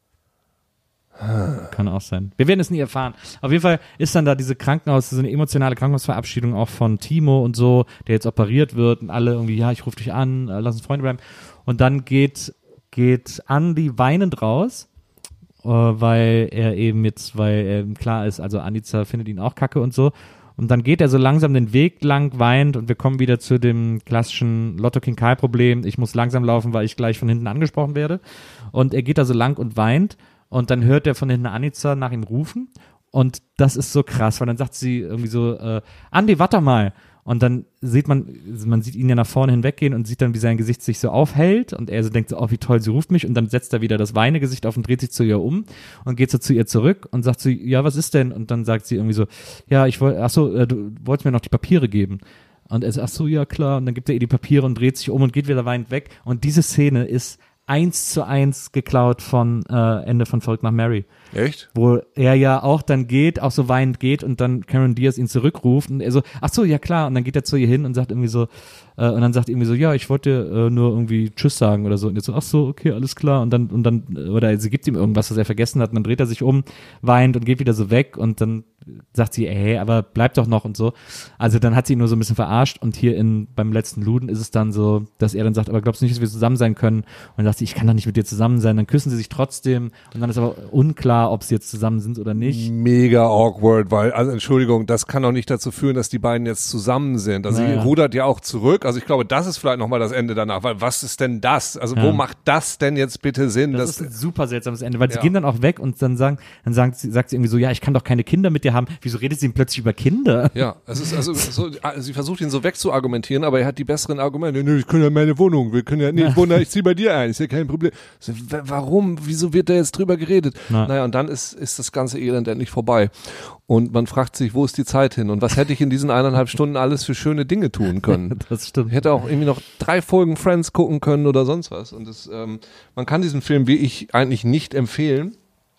S1: Kann auch sein. Wir werden es nie erfahren. Auf jeden Fall ist dann da diese Krankenhaus, so eine emotionale Krankenhausverabschiedung auch von Timo und so, der jetzt operiert wird und alle irgendwie, ja, ich rufe dich an, äh, lass uns Freunde bleiben. Und dann geht, geht Andi weinend raus, äh, weil er eben jetzt, weil er ihm klar ist, also Anica findet ihn auch kacke und so. Und dann geht er so langsam den Weg lang, weint und wir kommen wieder zu dem klassischen Lotto-King-Kai-Problem. Ich muss langsam laufen, weil ich gleich von hinten angesprochen werde. Und er geht da so lang und weint und dann hört er von hinten Anica nach ihm rufen und das ist so krass, weil dann sagt sie irgendwie so, äh, Andi, warte mal. Und dann sieht man, man sieht ihn ja nach vorne hinweggehen und sieht dann, wie sein Gesicht sich so aufhält und er so denkt so, oh, wie toll, sie ruft mich und dann setzt er wieder das Weinegesicht auf und dreht sich zu ihr um und geht so zu ihr zurück und sagt so, ja, was ist denn? Und dann sagt sie irgendwie so, ja, ich wollte, ach so, äh, du wolltest mir noch die Papiere geben. Und er sagt, ach so, ja, klar. Und dann gibt er ihr die Papiere und dreht sich um und geht wieder weinend weg. Und diese Szene ist eins zu eins geklaut von äh, Ende von Verrückt nach Mary.
S2: Echt?
S1: Wo er ja auch dann geht, auch so weinend geht und dann Cameron Diaz ihn zurückruft und er so, ach so, ja klar, und dann geht er zu ihr hin und sagt irgendwie so, äh, und dann sagt irgendwie so, ja, ich wollte äh, nur irgendwie Tschüss sagen oder so und jetzt so, ach so, okay, alles klar und dann, und dann, oder sie gibt ihm irgendwas, was er vergessen hat und dann dreht er sich um, weint und geht wieder so weg und dann sagt sie, ey, aber bleib doch noch und so. Also dann hat sie ihn nur so ein bisschen verarscht und hier in, beim letzten Luden ist es dann so, dass er dann sagt, aber glaubst du nicht, dass wir zusammen sein können? Und dann sagt sie, ich kann doch nicht mit dir zusammen sein. Dann küssen sie sich trotzdem und dann ist aber unklar, ob sie jetzt zusammen sind oder nicht.
S2: Mega awkward, weil, also Entschuldigung, das kann doch nicht dazu führen, dass die beiden jetzt zusammen sind. Also
S1: Naja.
S2: sie rudert ja auch zurück. Also ich glaube, das ist vielleicht nochmal das Ende danach, weil was ist denn das? Also
S1: Ja.
S2: wo macht das denn jetzt bitte Sinn?
S1: Das
S2: dass-
S1: ist ein super seltsames Ende, weil sie
S2: Ja.
S1: gehen dann auch weg und dann sagen, dann sagt sie, sagt sie irgendwie so, ja, ich kann doch keine Kinder mit dir haben. Wieso redet sie denn plötzlich über Kinder?
S2: Ja, es ist also so, sie versucht ihn so wegzuargumentieren, aber er hat die besseren Argumente. Nö, ich kann ja meine Wohnung, wir können ja, nee, ich wohne, ich zieh bei dir ein, ist ja kein Problem. So, w- warum? Wieso wird da jetzt drüber geredet?
S1: Na.
S2: Naja, und dann ist, ist das ganze Elend endlich vorbei. Und man fragt sich, wo ist die Zeit hin? Und was hätte ich in diesen eineinhalb Stunden alles für schöne Dinge tun können?
S1: Das stimmt.
S2: Ich hätte auch irgendwie noch drei Folgen Friends gucken können oder sonst was. Und das, ähm, man kann diesen Film wie ich eigentlich nicht empfehlen.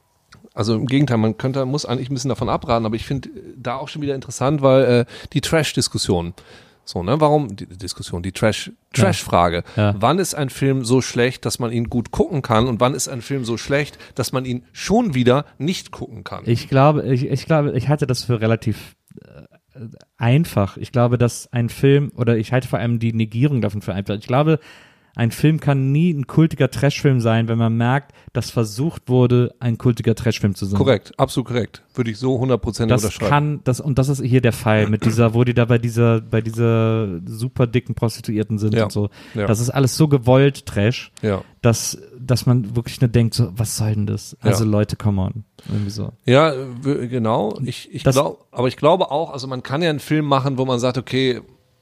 S2: Also im Gegenteil, man könnte, muss eigentlich ein bisschen davon abraten, aber ich finde da auch schon wieder interessant, weil äh, die Trash-Diskussion, so, ne, warum, die Diskussion, die Trash, Trash-Frage,
S1: Ja.
S2: wann ist ein Film so schlecht, dass man ihn gut gucken kann und wann ist ein Film so schlecht, dass man ihn schon wieder nicht gucken kann?
S1: Ich glaube, ich, ich glaube, ich halte das für relativ äh, einfach. Ich glaube, dass ein Film, oder ich halte vor allem die Negierung davon für einfach. Ich glaube, ein Film kann nie ein kultiger Trashfilm sein, wenn man merkt, dass versucht wurde, ein kultiger Trashfilm zu sein.
S2: Korrekt, absolut korrekt. Würde ich so hundertprozentig
S1: Das
S2: unterschreiben.
S1: kann, das, und das ist hier der Fall mit dieser, wo die da bei dieser, bei dieser super dicken Prostituierten sind
S2: Ja.
S1: und so.
S2: Ja.
S1: Das ist alles so gewollt Trash,
S2: Ja.
S1: dass, dass man wirklich nur denkt, so, was soll denn das? Also
S2: Ja.
S1: Leute, come on. Irgendwie so.
S2: Ja, w- genau. Ich, ich
S1: Das-
S2: glaube, aber ich glaube auch, also man kann ja einen Film machen, wo man sagt, okay,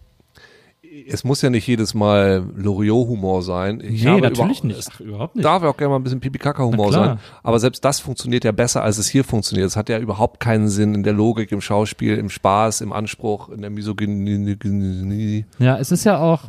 S2: es muss ja nicht jedes Mal Loriot-Humor sein. Ich
S1: Nee,
S2: habe
S1: natürlich
S2: überhaupt,
S1: nicht.
S2: Es
S1: Ach, überhaupt nicht.
S2: darf ja auch gerne mal ein bisschen Pipi-Kaka-Humor
S1: Na klar.
S2: sein. Aber selbst das funktioniert ja besser, als es hier funktioniert. Es hat ja überhaupt keinen Sinn in der Logik, im Schauspiel, im Spaß, im Anspruch, in der Misogynie.
S1: Ja, es ist ja auch,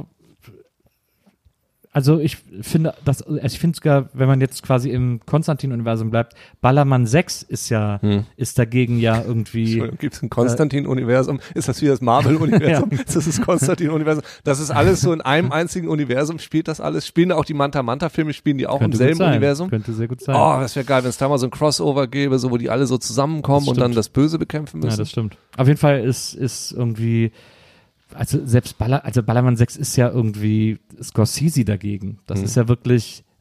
S1: also ich finde, das, also ich finde sogar, wenn man jetzt quasi im Konstantin-Universum bleibt, Ballermann sechs ist ja,
S2: Hm.
S1: ist dagegen ja irgendwie,
S2: Gibt es ein Konstantin-Universum? Ist das wie das Marvel-Universum?
S1: Ja.
S2: Ist das das Konstantin-Universum? Das ist alles so in einem einzigen Universum, spielt das alles? Spielen auch die Manta-Manta-Filme, spielen die auch
S1: könnte
S2: im
S1: gut
S2: selben
S1: sein,
S2: Universum?
S1: könnte sehr gut sein.
S2: Oh, das wäre geil, wenn es da mal so ein Crossover gäbe, so wo die alle so zusammenkommen
S1: Das
S2: und dann
S1: stimmt.
S2: das Böse bekämpfen müssen.
S1: Ja, das stimmt. Auf jeden Fall ist, ist irgendwie, also selbst Baller, also Ballermann sechs ist ja irgendwie Scorsese dagegen. Das
S2: Hm.
S1: ist ja wirklich,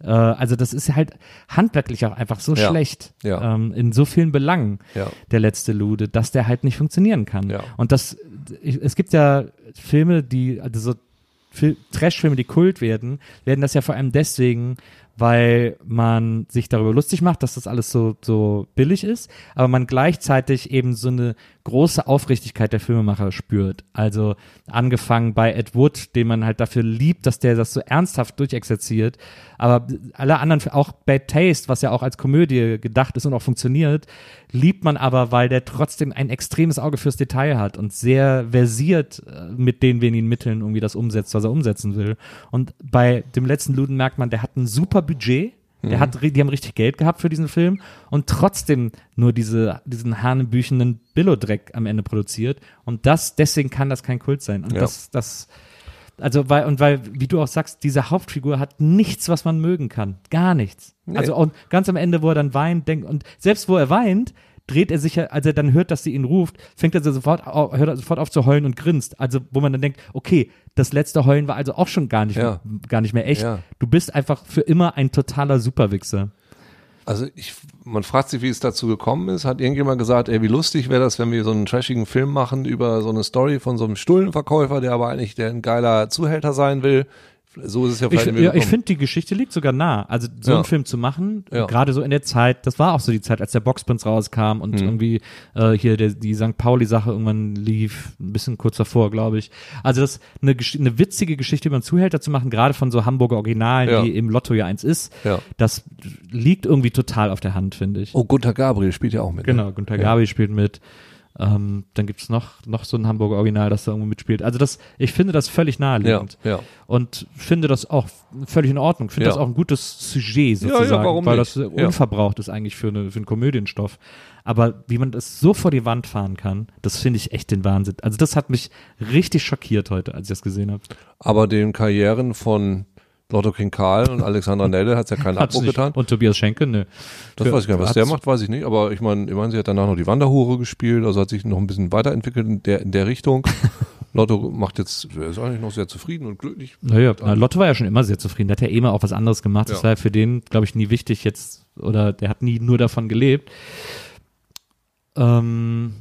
S1: Äh, also das ist halt handwerklich auch einfach so
S2: ja.
S1: schlecht
S2: ja.
S1: ähm, in so vielen Belangen,
S2: ja.
S1: der letzte Lude, dass der halt nicht funktionieren kann.
S2: Ja.
S1: Und das, es gibt ja Filme, die, also so Fil- Trash-Filme, die Kult werden, werden das ja vor allem deswegen, weil man sich darüber lustig macht, dass das alles so, so billig ist, aber man gleichzeitig eben so eine große Aufrichtigkeit der Filmemacher spürt. Also angefangen bei Ed Wood, den man halt dafür liebt, dass der das so ernsthaft durchexerziert, aber alle anderen, auch Bad Taste, was ja auch als Komödie gedacht ist und auch funktioniert, liebt man aber, weil der trotzdem ein extremes Auge fürs Detail hat und sehr versiert mit den wenigen Mitteln irgendwie das umsetzt, was er umsetzen will. Und bei dem letzten Luden merkt man, der hat ein super Budget, der hat, die haben richtig Geld gehabt für diesen Film und trotzdem nur diese, diesen hanebüchenden Billo-Dreck am Ende produziert. Und das, deswegen kann das kein Kult sein. Und
S2: ja.
S1: das, das, also weil, und weil, wie du auch sagst, diese Hauptfigur hat nichts, was man mögen kann. Gar nichts. Nee. Also, und ganz am Ende, wo er dann weint, denkt, und selbst wo er weint, dreht er sich ja, als er dann hört, dass sie ihn ruft, fängt er sofort auf, hört er sofort auf zu heulen und grinst. Also, wo man dann denkt, okay, das letzte Heulen war also auch schon gar nicht,
S2: ja.
S1: gar nicht mehr echt.
S2: Ja.
S1: Du bist einfach für immer ein totaler Superwichser.
S2: Also ich, man fragt sich, wie es dazu gekommen ist. Hat irgendjemand gesagt, ey, wie lustig wäre das, wenn wir so einen trashigen Film machen über so eine Story von so einem Stullenverkäufer, der aber eigentlich der ein geiler Zuhälter sein will. So ist es ja vielleicht
S1: Ich, ja, ich finde, die Geschichte liegt sogar nah. Also so
S2: ja.
S1: einen Film zu machen,
S2: ja.
S1: gerade so in der Zeit, das war auch so die Zeit, als der Boxprinz rauskam und
S2: mhm.
S1: irgendwie äh, hier der, die Sankt Pauli-Sache irgendwann lief, ein bisschen kurz davor, glaube ich. Also das eine, eine witzige Geschichte über einen Zuhälter zu machen, gerade von so Hamburger Originalen,
S2: ja.
S1: die im Lotto ja eins ist,
S2: ja.
S1: das liegt irgendwie total auf der Hand, finde ich.
S2: Oh, Gunther Gabriel spielt ja auch mit.
S1: Genau,
S2: ne?
S1: Gunther
S2: ja.
S1: Gabriel spielt mit. Ähm, dann gibt's noch, noch so ein Hamburger Original, das da irgendwo mitspielt. Also das, ich finde das völlig naheliegend.
S2: Ja, ja.
S1: Und finde das auch völlig in Ordnung. Finde
S2: Ja.
S1: das auch ein gutes Sujet sozusagen,
S2: Ja, ja, warum
S1: weil
S2: nicht?
S1: das unverbraucht ist eigentlich für, eine, für einen Komödienstoff. Aber wie man das so vor die Wand fahren kann, das finde ich echt den Wahnsinn. Also das hat mich richtig schockiert heute, als ich das gesehen habe.
S2: Aber den Karrieren von Lotto King Karl und Alexandra Nelle hat es ja keinen
S1: Hat's
S2: Abbruch
S1: nicht.
S2: getan.
S1: Und Tobias Schenke, ne.
S2: Das
S1: Für,
S2: weiß ich gar nicht. Was
S1: hat's-
S2: der macht, weiß ich nicht. Aber ich meine, ich meine, sie hat danach noch die Wanderhure gespielt, also hat sich noch ein bisschen weiterentwickelt in der, in der Richtung. Lotto macht jetzt, er ist eigentlich noch sehr zufrieden und glücklich.
S1: Naja, na, Lotte war ja schon immer sehr zufrieden. Der hat ja eh mal auch was anderes gemacht. Das
S2: Ja.
S1: war ja für den, glaube ich, nie wichtig jetzt, oder der hat nie nur davon gelebt. Ähm,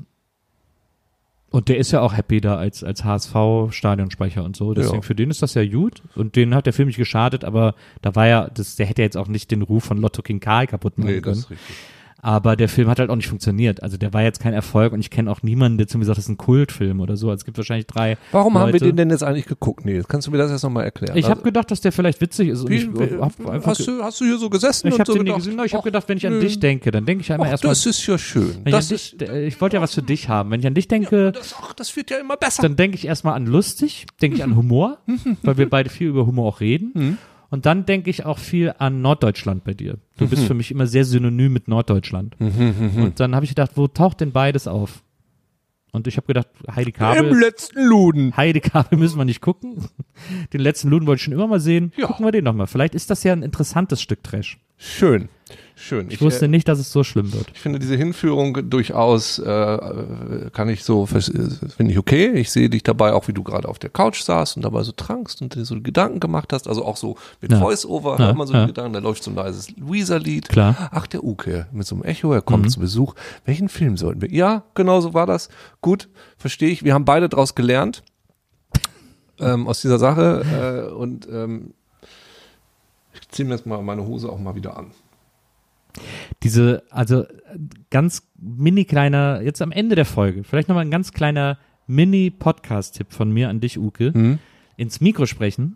S1: und der ist ja auch happy da als, als H S V-Stadionsprecher und so. Deswegen
S2: Ja.
S1: für den ist das ja gut. Und den hat der Film nicht geschadet, aber da war ja, das, der hätte ja jetzt auch nicht den Ruf von Lotto King Karl kaputt machen
S2: Nee, das
S1: können.
S2: ist richtig.
S1: Aber der Film hat halt auch nicht funktioniert. Also der war jetzt kein Erfolg und ich kenne auch niemanden, der zu mir sagt, das ist ein Kultfilm oder so. Also es gibt wahrscheinlich drei
S2: Warum haben wir
S1: Leute.
S2: den denn jetzt eigentlich geguckt? Nee, kannst du mir das jetzt nochmal erklären?
S1: Ich habe
S2: Also,
S1: gedacht, dass der vielleicht witzig ist. Und
S2: wie,
S1: ich hab
S2: wie,
S1: einfach
S2: hast, du, hast du hier so gesessen
S1: Ich
S2: und
S1: habe
S2: so
S1: den nie
S2: gedacht,
S1: gesehen. Ich habe
S2: ach,
S1: gedacht, wenn ich an
S2: nö.
S1: dich denke, dann denke ich einmal
S2: Ach,
S1: erstmal.
S2: das ist ja schön.
S1: Wenn ich,
S2: Das
S1: an
S2: ist,
S1: dich, ich wollte ja was für dich haben. Wenn ich an dich denke,
S2: das, ach, das wird ja immer besser.
S1: dann denke ich erstmal an lustig, denke ich an Humor, weil wir beide viel über Humor auch reden.
S2: Mhm.
S1: Und dann denke ich auch viel an Norddeutschland bei dir. Du bist für mich immer sehr synonym mit Norddeutschland. Und dann habe ich gedacht, wo taucht denn beides auf? Und ich habe gedacht, Heidi
S2: Im
S1: Kabel,
S2: letzten Luden.
S1: Heidi Kabel müssen wir nicht gucken. Den letzten Luden wollte ich schon immer mal sehen.
S2: Ja.
S1: Gucken wir den nochmal. Vielleicht ist das ja ein interessantes Stück Trash.
S2: Schön. Schön.
S1: Ich wusste
S2: äh,
S1: nicht, dass es so schlimm wird.
S2: Ich finde diese Hinführung durchaus, äh, kann ich so, vers- äh, finde ich okay. Ich sehe dich dabei auch, wie du gerade auf der Couch saßt und dabei so trankst und dir so Gedanken gemacht hast. Also auch so mit
S1: Ja.
S2: Voice-Over
S1: Ja,
S2: hört man so
S1: ja.
S2: die Gedanken. Da läuft so ein leises Luisa-Lied.
S1: Klar.
S2: Ach, der Uke mit so einem Echo, er kommt
S1: Mhm.
S2: zu Besuch. Welchen Film sollten wir? Ja, genau so war das. Gut, verstehe ich. Wir haben beide draus gelernt. Ähm, aus dieser Sache. Äh, und ähm, ich ziehe mir jetzt mal meine Hose auch mal wieder an.
S1: Diese, also ganz mini kleiner, jetzt am Ende der Folge, vielleicht nochmal ein ganz kleiner Mini-Podcast-Tipp von mir an dich, Uke.
S2: Hm?
S1: Ins Mikro sprechen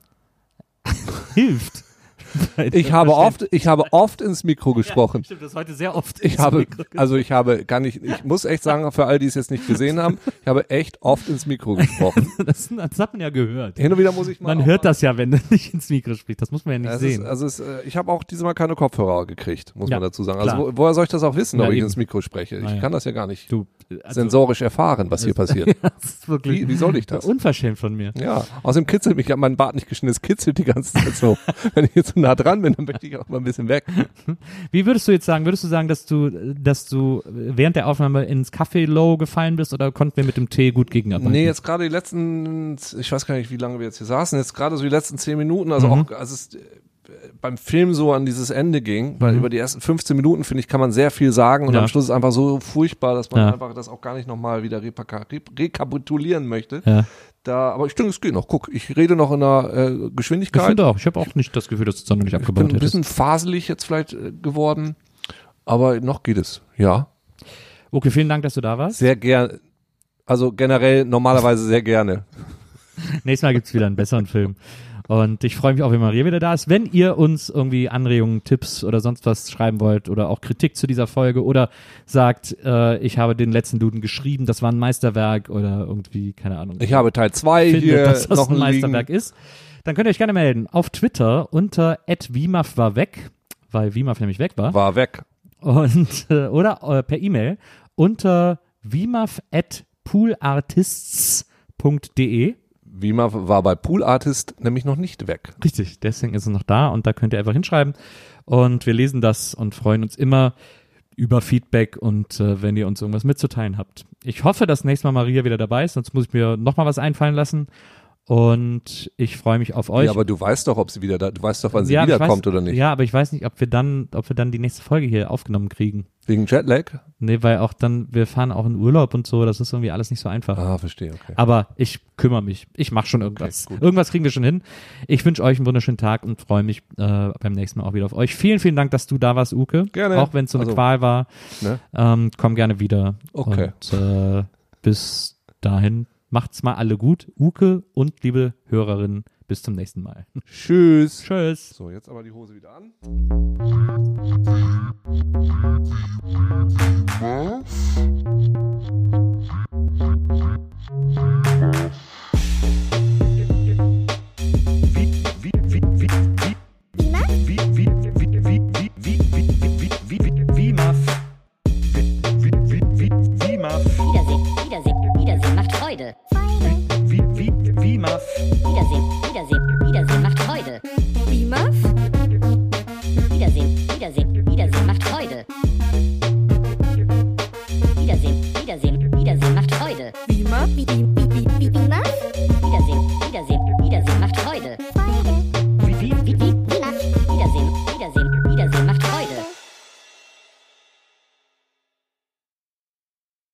S1: hilft.
S2: Ich habe oft, ich habe oft ins Mikro gesprochen.
S1: Stimmt, das heute sehr oft.
S2: Ich
S1: ins
S2: habe,
S1: Mikro gesprochen.
S2: also ich habe, kann ich, ich muss echt sagen, für all die es jetzt nicht gesehen haben, ich habe echt oft ins Mikro gesprochen.
S1: das, das hat man ja gehört.
S2: Hin und wieder muss ich mal.
S1: Man
S2: auch
S1: hört
S2: mal,
S1: das ja, wenn du nicht ins Mikro sprichst. Das muss man ja nicht
S2: Es
S1: sehen.
S2: ist, also es, äh, ich habe auch diesmal keine Kopfhörer gekriegt, muss
S1: Ja,
S2: man dazu sagen.
S1: klar.
S2: Also wo, woher soll ich das auch wissen,
S1: Ja,
S2: ob ich
S1: eben.
S2: ins Mikro spreche? Ich
S1: Na ja.
S2: kann das ja gar nicht
S1: du, also,
S2: sensorisch erfahren, was hier passiert.
S1: das ist wirklich
S2: Wie, wie soll ich das?
S1: unverschämt von mir.
S2: Ja, außerdem kitzelt mich, ich habe meinen Bart nicht geschnitten, es kitzelt die ganze Zeit so. Wenn ich jetzt so nah dran bin, dann möchte ich auch mal ein bisschen weg.
S1: Wie würdest du jetzt sagen, würdest du sagen, dass du, dass du während der Aufnahme ins Kaffee-Low gefallen bist oder konnten wir mit dem Tee gut gegenarbeiten?
S2: Nee, jetzt gerade die letzten, ich weiß gar nicht, wie lange wir jetzt hier saßen, jetzt gerade so die letzten zehn Minuten, also
S1: Mhm.
S2: auch, also es, beim Film so an dieses Ende ging, weil mhm. über die ersten fünfzehn Minuten, finde ich, kann man sehr viel sagen und ja. am Schluss ist es einfach so furchtbar, dass man ja. einfach das auch gar nicht nochmal wieder repaka- re- rekapitulieren möchte.
S1: Ja.
S2: Da, aber ich denke, es geht noch. Guck, ich rede noch in einer äh, Geschwindigkeit.
S1: Ich finde auch. Ich habe auch nicht das Gefühl, dass du es noch nicht abgebaut hättest.
S2: Ich bin ein bisschen faselig jetzt vielleicht äh, geworden, aber noch geht es. Ja.
S1: Okay, vielen Dank, dass du da warst.
S2: Sehr gerne. Also generell normalerweise sehr gerne.
S1: Nächstes Mal gibt's wieder einen besseren Film. Und ich freue mich auch, wenn Maria wieder da ist. Wenn ihr uns irgendwie Anregungen, Tipps oder sonst was schreiben wollt oder auch Kritik zu dieser Folge oder sagt, äh, ich habe den letzten Duden geschrieben, das war ein Meisterwerk oder irgendwie, keine Ahnung.
S2: Ich habe Teil zwei hier
S1: dass das
S2: noch
S1: ein Meisterwerk liegen. Ist. Dann könnt ihr euch gerne melden. Auf Twitter unter at wimaf war weg, weil Wimaf nämlich weg war.
S2: War weg.
S1: Und, äh, oder äh, per E-Mail unter wimaf at poolartists punkt de.
S2: Wimaf war bei Pool Artist nämlich noch nicht weg.
S1: Richtig, deswegen ist es noch da und da könnt ihr einfach hinschreiben und wir lesen das und freuen uns immer über Feedback und äh, wenn ihr uns irgendwas mitzuteilen habt. Ich hoffe, dass nächstes Mal Maria wieder dabei ist, sonst muss ich mir nochmal was einfallen lassen und ich freue mich auf euch.
S2: Ja, aber du weißt doch, ob sie wieder da, du weißt doch, wann sie
S1: ja,
S2: wiederkommt
S1: weiß,
S2: oder nicht.
S1: Ja, aber ich weiß nicht, ob wir dann, ob wir dann die nächste Folge hier aufgenommen kriegen.
S2: Wegen Jetlag?
S1: Nee, weil auch dann, wir fahren auch in Urlaub und so, das ist irgendwie alles nicht so einfach.
S2: Ah, verstehe, okay.
S1: Aber ich kümmere mich. Ich mache schon irgendwas. Okay, irgendwas kriegen wir schon hin. Ich wünsche euch einen wunderschönen Tag und freue mich äh, beim nächsten Mal auch wieder auf euch. Vielen, vielen Dank, dass du da warst, Uke.
S2: Gerne.
S1: Auch wenn es so eine
S2: also,
S1: Qual war.
S2: Ne?
S1: Ähm, komm gerne wieder.
S2: Okay.
S1: Und äh, bis dahin, macht's mal alle gut. Uke und liebe Hörerinnen, bis zum nächsten Mal.
S2: Tschüss.
S1: Tschüss.
S2: So, jetzt aber die Hose wieder an.
S3: Wiedersehen, Wiedersehen, Wiedersehen macht Freude. Wie, wie, wie, wie, Wiedersehen.